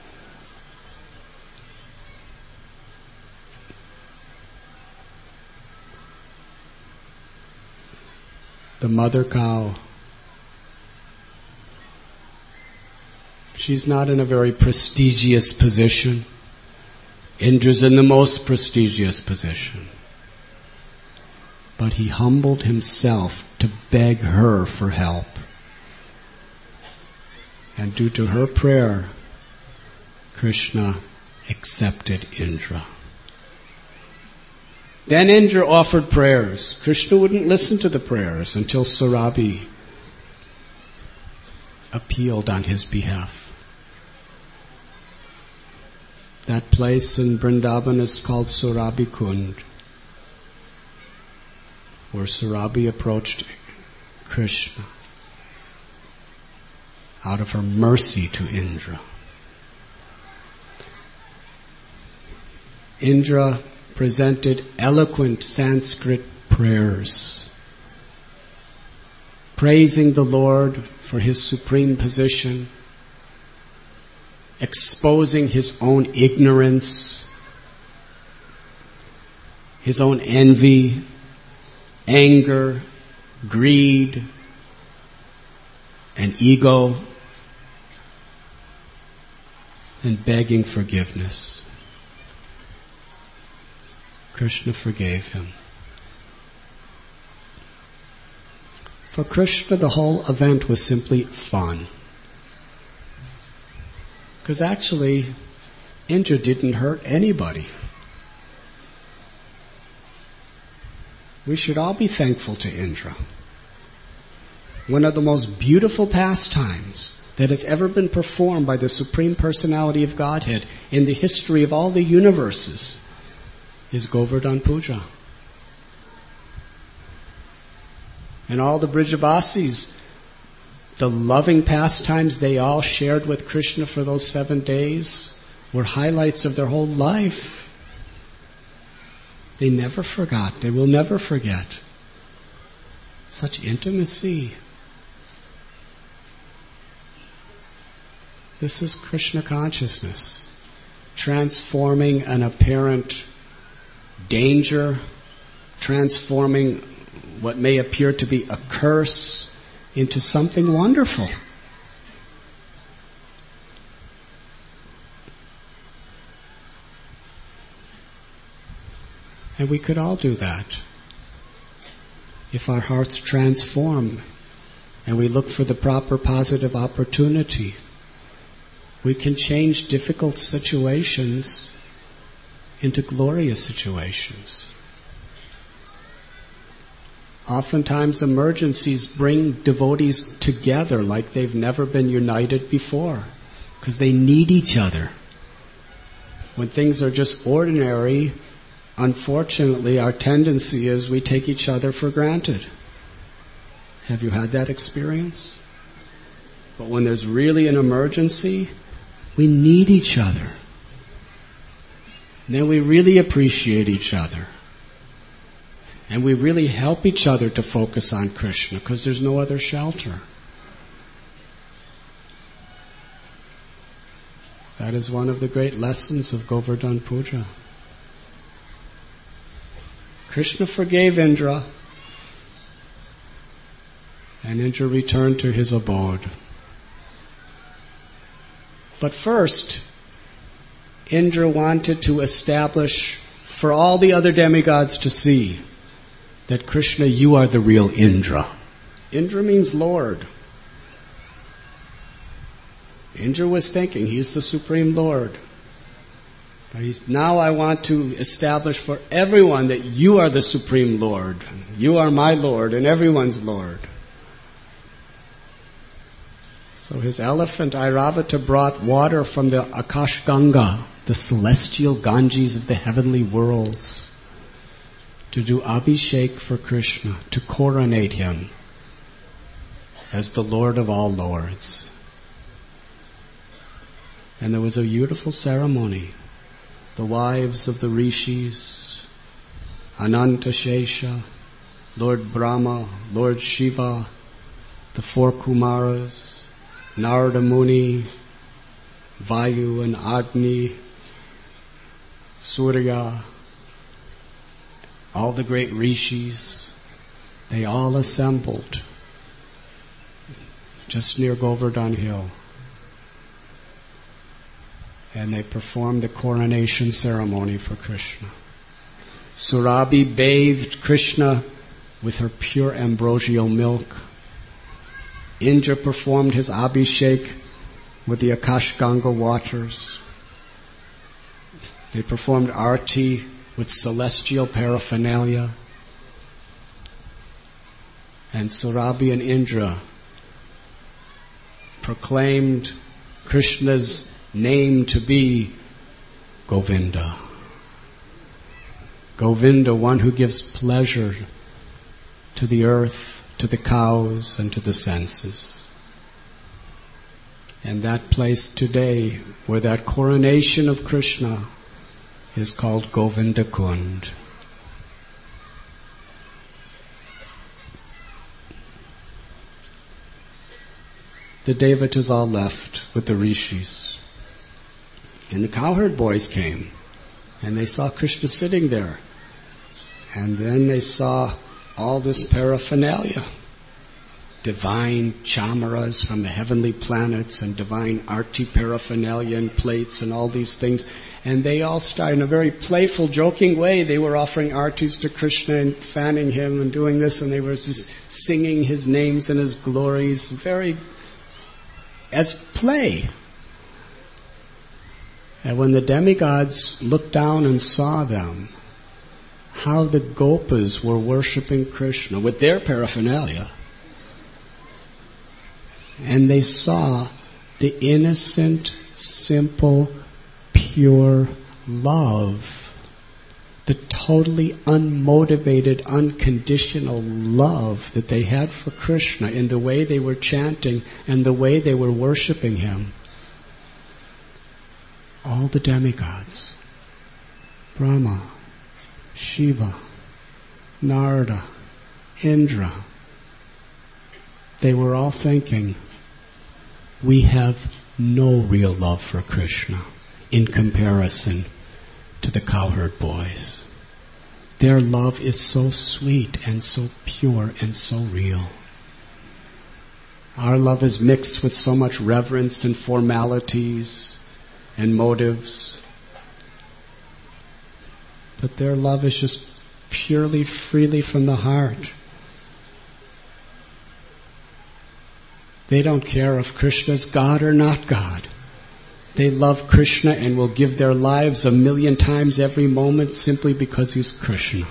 The mother cow. She's not in a very prestigious position. Indra's in the most prestigious position. But he humbled himself to beg her for help. And due to her prayer, Krishna accepted Indra. Then Indra offered prayers. Krishna wouldn't listen to the prayers until Surabhi appealed on his behalf. That place in Vrindavan is called Surabhi Kund, where Surabhi approached Krishna out of her mercy to Indra. Indra presented eloquent Sanskrit prayers, praising the Lord for his supreme position, exposing his own ignorance, his own envy, anger, greed, and ego, and begging forgiveness. Krishna forgave him. For Krishna, the whole event was simply fun. Because actually, Indra didn't hurt anybody. We should all be thankful to Indra. One of the most beautiful pastimes that has ever been performed by the Supreme Personality of Godhead in the history of all the universes is Govardhan Puja. And all the Brijabasis, the loving pastimes they all shared with Krishna for those 7 days were highlights of their whole life. They never forgot. They will never forget. Such intimacy. This is Krishna consciousness, transforming an apparent danger, transforming what may appear to be a curse into something wonderful. And we could all do that if our hearts transform and we look for the proper positive opportunity. We can change difficult situations into glorious situations. Oftentimes emergencies bring devotees together like they've never been united before, because they need each other. When things are just ordinary, unfortunately our tendency is we take each other for granted. Have you had that experience? But when there's really an emergency, we need each other. And then we really appreciate each other. And we really help each other to focus on Krishna because there's no other shelter. That is one of the great lessons of Govardhan Puja. Krishna forgave Indra, and Indra returned to his abode. But first, Indra wanted to establish for all the other demigods to see that Krishna, you are the real Indra. Indra means Lord. Indra was thinking, he's the Supreme Lord. But now I want to establish for everyone that you are the Supreme Lord. You are my Lord and everyone's Lord. So his elephant Airavata brought water from the Akash Ganga, the celestial Ganges of the heavenly worlds, to do Abhishek for Krishna, to coronate him as the Lord of all lords. And there was a beautiful ceremony. The wives of the rishis, Ananta Shesha, Lord Brahma, Lord Shiva, the four Kumaras, Narada Muni, Vayu and Agni, Surya, all the great rishis, they all assembled just near Govardhan Hill. And they performed the coronation ceremony for Krishna. Surabhi bathed Krishna with her pure ambrosial milk. Indra performed his Abhishek with the Akash Ganga waters. They performed Arti with celestial paraphernalia. And Surabhi and Indra proclaimed Krishna's name to be Govinda. Govinda, one who gives pleasure to the earth, to the cows, and to the senses. And that place today, where that coronation of Krishna is called Govinda Kund. The Devatas all left with the rishis. And the cowherd boys came, and they saw Krishna sitting there. And then they saw all this paraphernalia. Divine chamaras from the heavenly planets and divine arti paraphernalia and plates and all these things. And they all started in a very playful, joking way. They were offering artis to Krishna and fanning him and doing this, and they were just singing his names and his glories, very as play. And when the demigods looked down and saw them, how the gopas were worshipping Krishna with their paraphernalia, and they saw the innocent, simple, pure love, the totally unmotivated, unconditional love that they had for Krishna in the way they were chanting and the way they were worshipping him. All the demigods, Brahma, Shiva, Narada, Indra, they were all thinking, we have no real love for Krishna in comparison to the cowherd boys. Their love is so sweet and so pure and so real. Our love is mixed with so much reverence and formalities and motives. But their love is just purely, freely from the heart. They don't care if Krishna's God or not God. They love Krishna and will give their lives 1,000,000 times every moment simply because he's Krishna.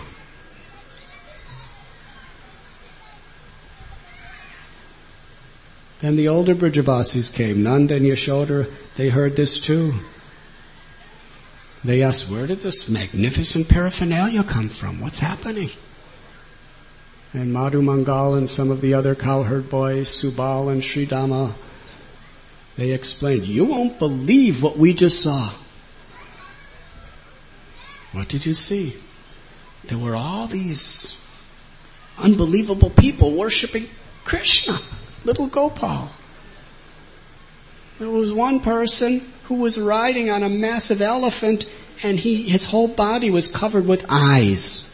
Then the older Brajavasis came. Nanda and Yashoda, they heard this too. They asked, where did this magnificent paraphernalia come from? What's happening? And Madhu Mangal and some of the other cowherd boys, Subal and Sridama, they explained, you won't believe what we just saw. What did you see? There were all these unbelievable people worshipping Krishna, little Gopal. There was one person who was riding on a massive elephant, and his whole body was covered with eyes.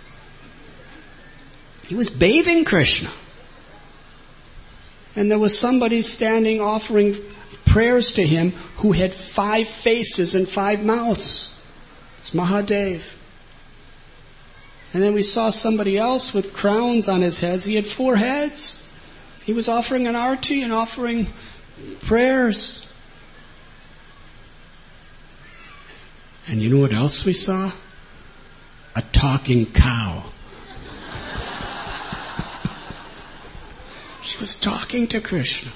He was bathing Krishna. And there was somebody standing offering prayers to him who had 5 faces and 5 mouths. It's Mahadev. And then we saw somebody else with crowns on his heads. He had 4 heads. He was offering an arti and offering prayers. And you know what else we saw? A talking cow. She was talking to Krishna.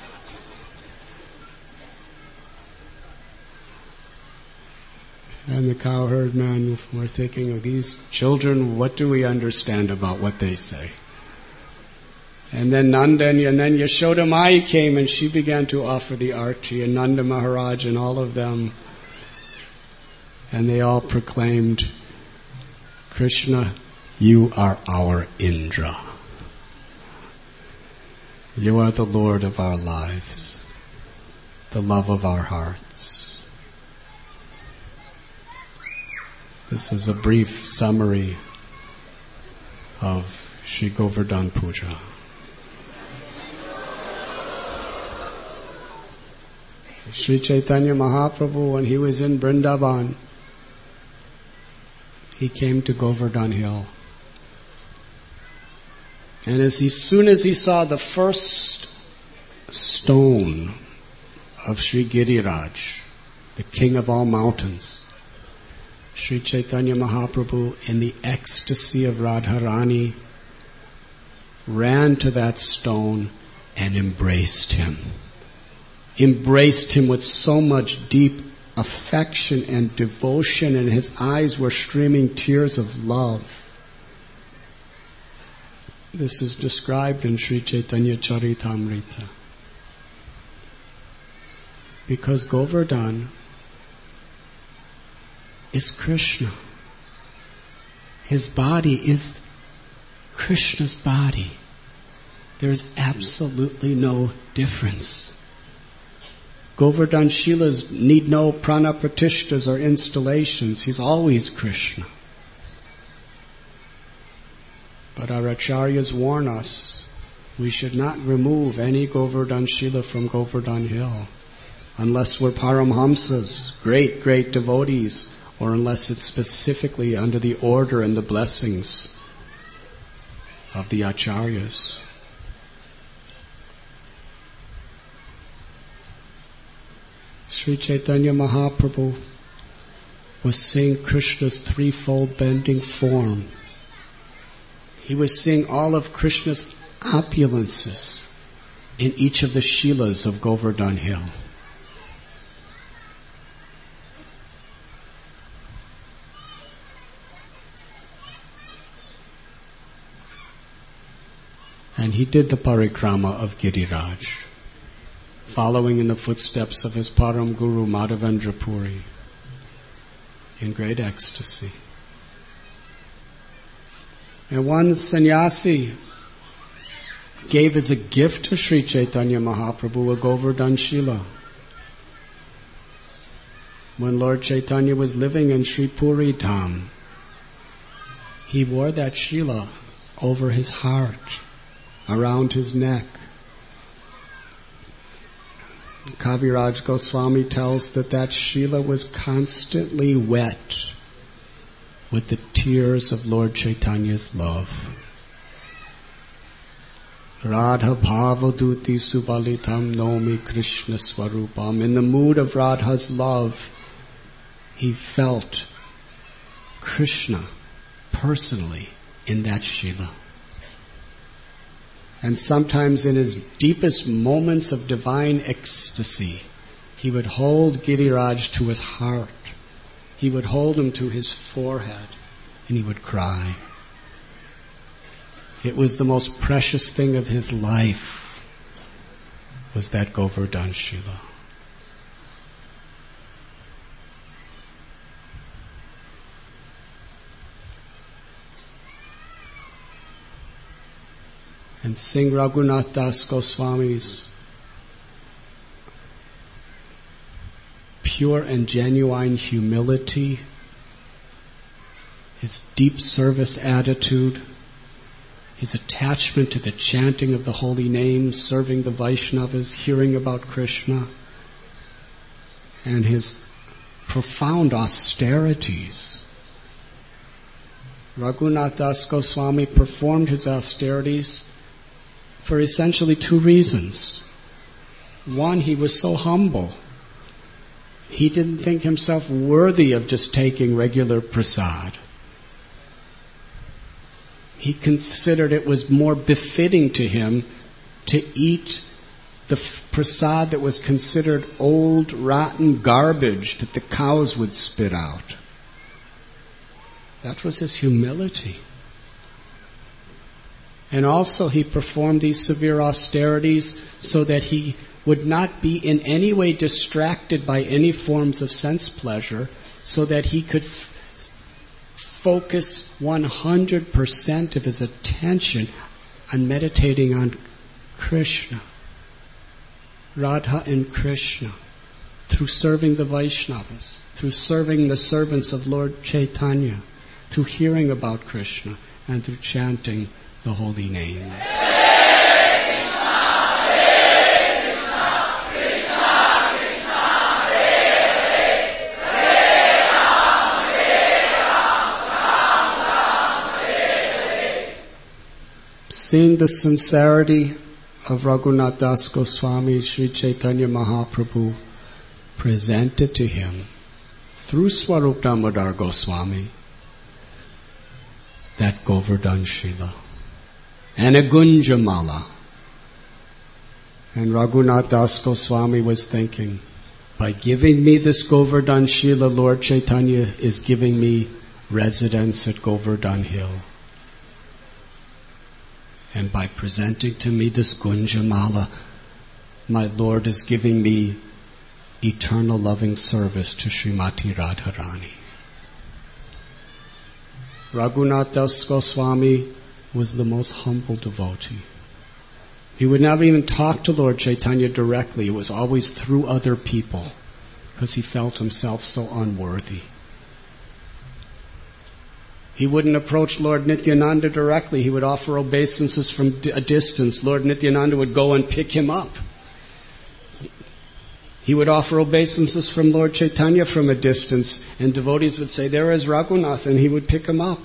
And the cowherd men were thinking of these children, what do we understand about what they say? And then Nanda and then Yashoda Mai came and she began to offer the arti, and Nanda Maharaj and all of them. And they all proclaimed, Krishna, you are our Indra. You are the Lord of our lives, the love of our hearts. This is a brief summary of Sri Govardhan Puja. Sri Chaitanya Mahaprabhu, when he was in Vrindavan, he came to Govardhan Hill. And as soon as he saw the first stone of Sri Giriraj, the king of all mountains, Sri Chaitanya Mahaprabhu, in the ecstasy of Radharani, ran to that stone and embraced him. Embraced him with so much deep affection and devotion, and his eyes were streaming tears of love. This is described in Sri Chaitanya Charitamrita. Because Govardhan is Krishna. His body is Krishna's body. There's absolutely no difference. Govardhan Shilas need no prana pratishtas or installations. He's always Krishna. But our acharyas warn us, we should not remove any Govardhan Shila from Govardhan Hill, unless we're Paramhamsas, great, great devotees, or unless it's specifically under the order and the blessings of the acharyas. Sri Chaitanya Mahaprabhu was seeing Krishna's threefold bending form. He was seeing all of Krishna's opulences in each of the Shilas of Govardhan Hill. And he did the parikrama of Giriraj, following in the footsteps of his Param Guru Madhavendra Puri, in great ecstasy. And one sannyasi gave as a gift to Sri Chaitanya Mahaprabhu a Govardhan Shila. When Lord Chaitanya was living in Sri Puri Dham, he wore that Shila over his heart, around his neck. Kaviraj Goswami tells that Shila was constantly wet with the tears of Lord Chaitanya's love. Radha Bhavaduti Subalitam Nomi Krishna Swarupam. In the mood of Radha's love, he felt Krishna personally in that Shila. And sometimes in his deepest moments of divine ecstasy, he would hold Giriraj to his heart. He would hold him to his forehead, and he would cry. It was the most precious thing of his life, was that Govardhan Shila. And Singh Raghunath Das Goswami's pure and genuine humility, his deep service attitude, his attachment to the chanting of the holy names, serving the Vaishnavas, hearing about Krishna, and his profound austerities. Raghunath Das Goswami performed his austerities for essentially two reasons. One, he was so humble. He didn't think himself worthy of just taking regular prasad. He considered it was more befitting to him to eat the prasad that was considered old, rotten garbage that the cows would spit out. That was his humility. And also he performed these severe austerities so that he would not be in any way distracted by any forms of sense pleasure, so that he could focus 100% of his attention on meditating on Krishna, Radha and Krishna, through serving the Vaishnavas, through serving the servants of Lord Chaitanya, through hearing about Krishna, and through chanting the holy names. Seeing the sincerity of Raghunath Das Goswami, Sri Chaitanya Mahaprabhu presented to him through Swarup Damodar Goswami that Govardhan Shila and a Gunjamala. And Raghunath Das Goswami was thinking, by giving me this Govardhan Shila, Lord Chaitanya is giving me residence at Govardhan Hill. And by presenting to me this Gunjamala, my Lord is giving me eternal loving service to Srimati Radharani. Raghunath Das Goswami was the most humble devotee. He would never even talk to Lord Chaitanya directly. It was always through other people, because he felt himself so unworthy. He wouldn't approach Lord Nityananda directly. He would offer obeisances from a distance. Lord Nityananda would go and pick him up. He would offer obeisances from Lord Chaitanya from a distance, and devotees would say, "There is Raghunath," and he would pick him up.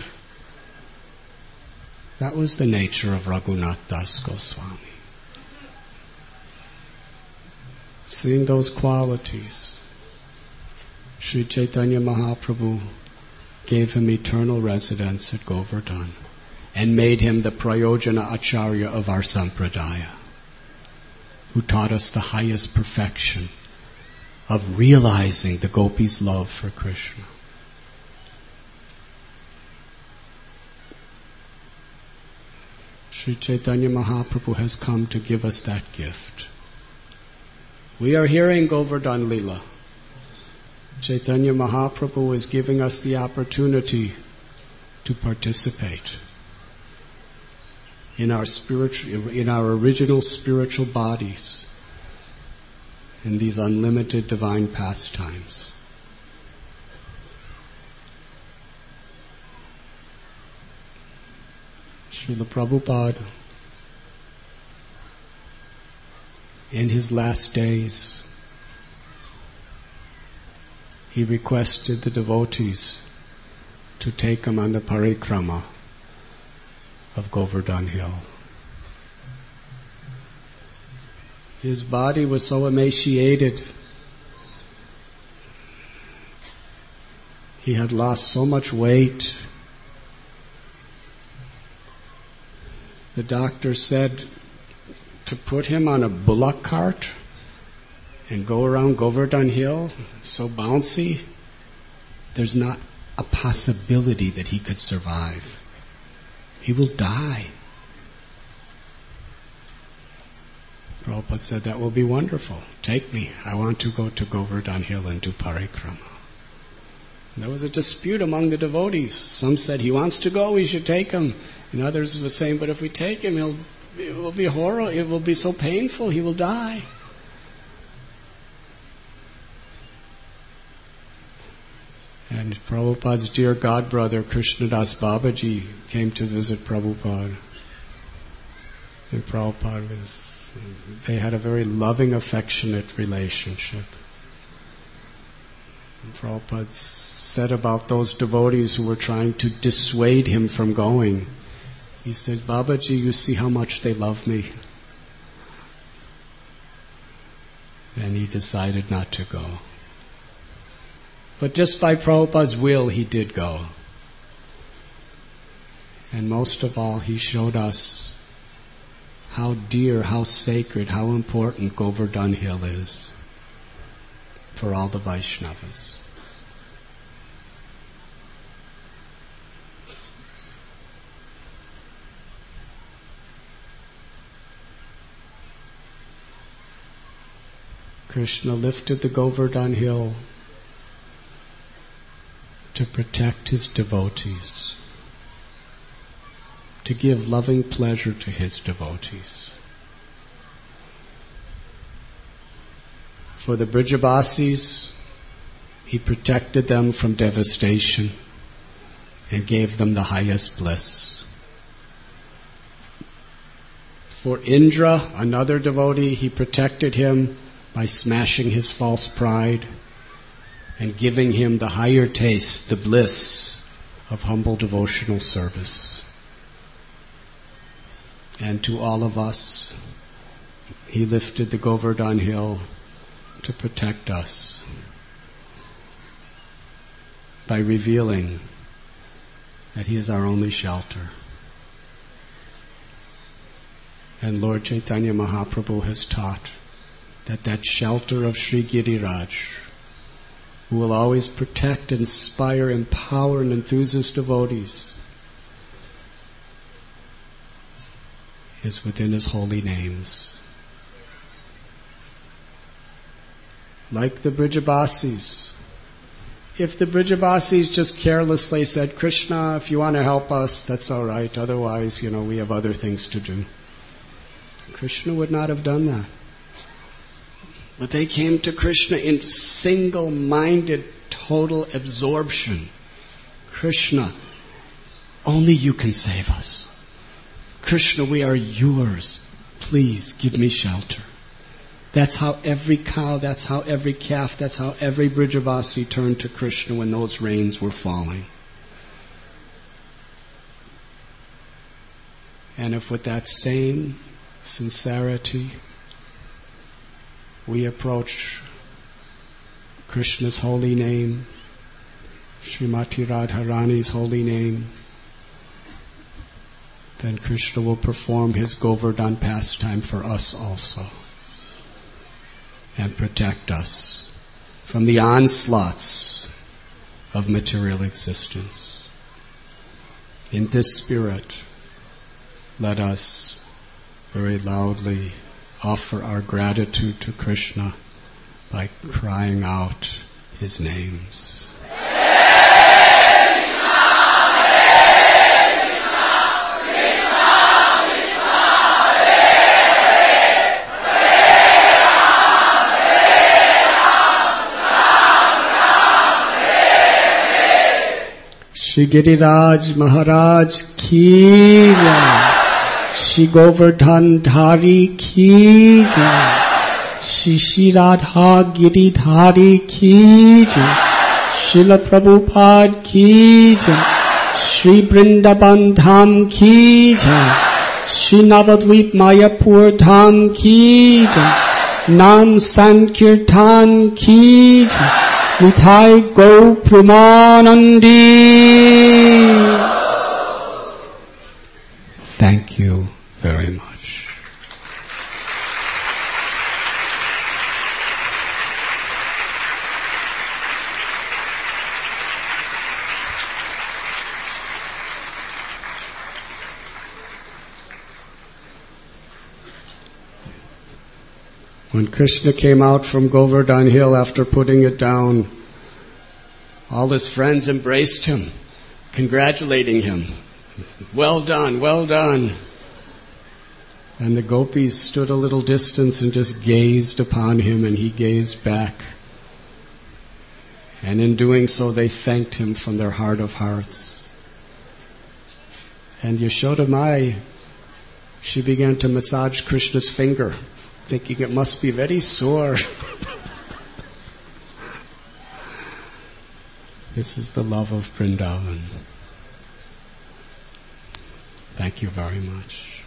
That was the nature of Raghunath Das Goswami. Seeing those qualities, Sri Chaitanya Mahaprabhu gave him eternal residence at Govardhan and made him the Prayojana Acharya of our Sampradaya, who taught us the highest perfection of realizing the gopis' love for Krishna. Sri Chaitanya Mahaprabhu has come to give us that gift. We are hearing Govardhan Lila. Chaitanya Mahaprabhu is giving us the opportunity to participate in our original spiritual bodies in these unlimited divine pastimes. Srila Prabhupada, in his last days, he requested the devotees to take him on the parikrama of Govardhan Hill. His body was so emaciated. He had lost so much weight. The doctor said to put him on a bullock cart and go around Govardhan Hill, so bouncy, there's not a possibility that he could survive. He will die. Prabhupada said, that will be wonderful. Take me. I want to go to Govardhan Hill and do parikrama. There was a dispute among the devotees. Some said, he wants to go, we should take him. And others were saying, but if we take him, it will be horrible, it will be so painful, he will die. And Prabhupada's dear godbrother, Krishnadas Babaji, came to visit Prabhupada. And Prabhupada they had a very loving, affectionate relationship. And Prabhupada said about those devotees who were trying to dissuade him from going, he said, Babaji, you see how much they love me. And he decided not to go. But just by Prabhupada's will, he did go. And most of all, he showed us how dear, how sacred, how important Govardhan Hill is for all the Vaishnavas. Krishna lifted the Govardhan Hill to protect his devotees, to give loving pleasure to his devotees. For the Brijabasis, he protected them from devastation and gave them the highest bliss. For Indra, another devotee, he protected him by smashing his false pride and giving him the higher taste, the bliss of humble devotional service. And to all of us, he lifted the Govardhan Hill to protect us by revealing that he is our only shelter. And Lord Chaitanya Mahaprabhu has taught that shelter of Sri Giriraj, who will always protect, inspire, empower, and enthuse his devotees, is within his holy names. Like the Brijabasis. If the Brijabasis just carelessly said, Krishna, if you want to help us, that's all right. Otherwise, we have other things to do. Krishna would not have done that. But they came to Krishna in single-minded, total absorption. Krishna, only you can save us. Krishna, we are yours. Please give me shelter. That's how every cow, that's how every calf, that's how every Brijavasi turned to Krishna when those rains were falling. And if with that same sincerity we approach Krishna's holy name, Srimati Radharani's holy name, then Krishna will perform his Govardhan pastime for us also and protect us from the onslaughts of material existence. In this spirit, let us very loudly offer our gratitude to Krishna by crying out his names. Shri Giriraj Maharaj ki jai, Shri Govardhan Dhari ki jai, Shri Radha Giridhari ki jai, Srila Prabhupada ki jai, Shri Vrindavan Dham ki jai, Shri Navadvip Mayapur Dham ki jai, Nam Sankirtan ki jai, Nithai Go Pramanandi. Thank you very much. When Krishna came out from Govardhan Hill after putting it down, all his friends embraced him, congratulating him. Well done, well done. And the gopis stood a little distance and just gazed upon him, and he gazed back. And in doing so, they thanked him from their heart of hearts. And Yashoda Mai, she began to massage Krishna's finger, thinking it must be very sore. This is the love of Vrindavan. Thank you very much.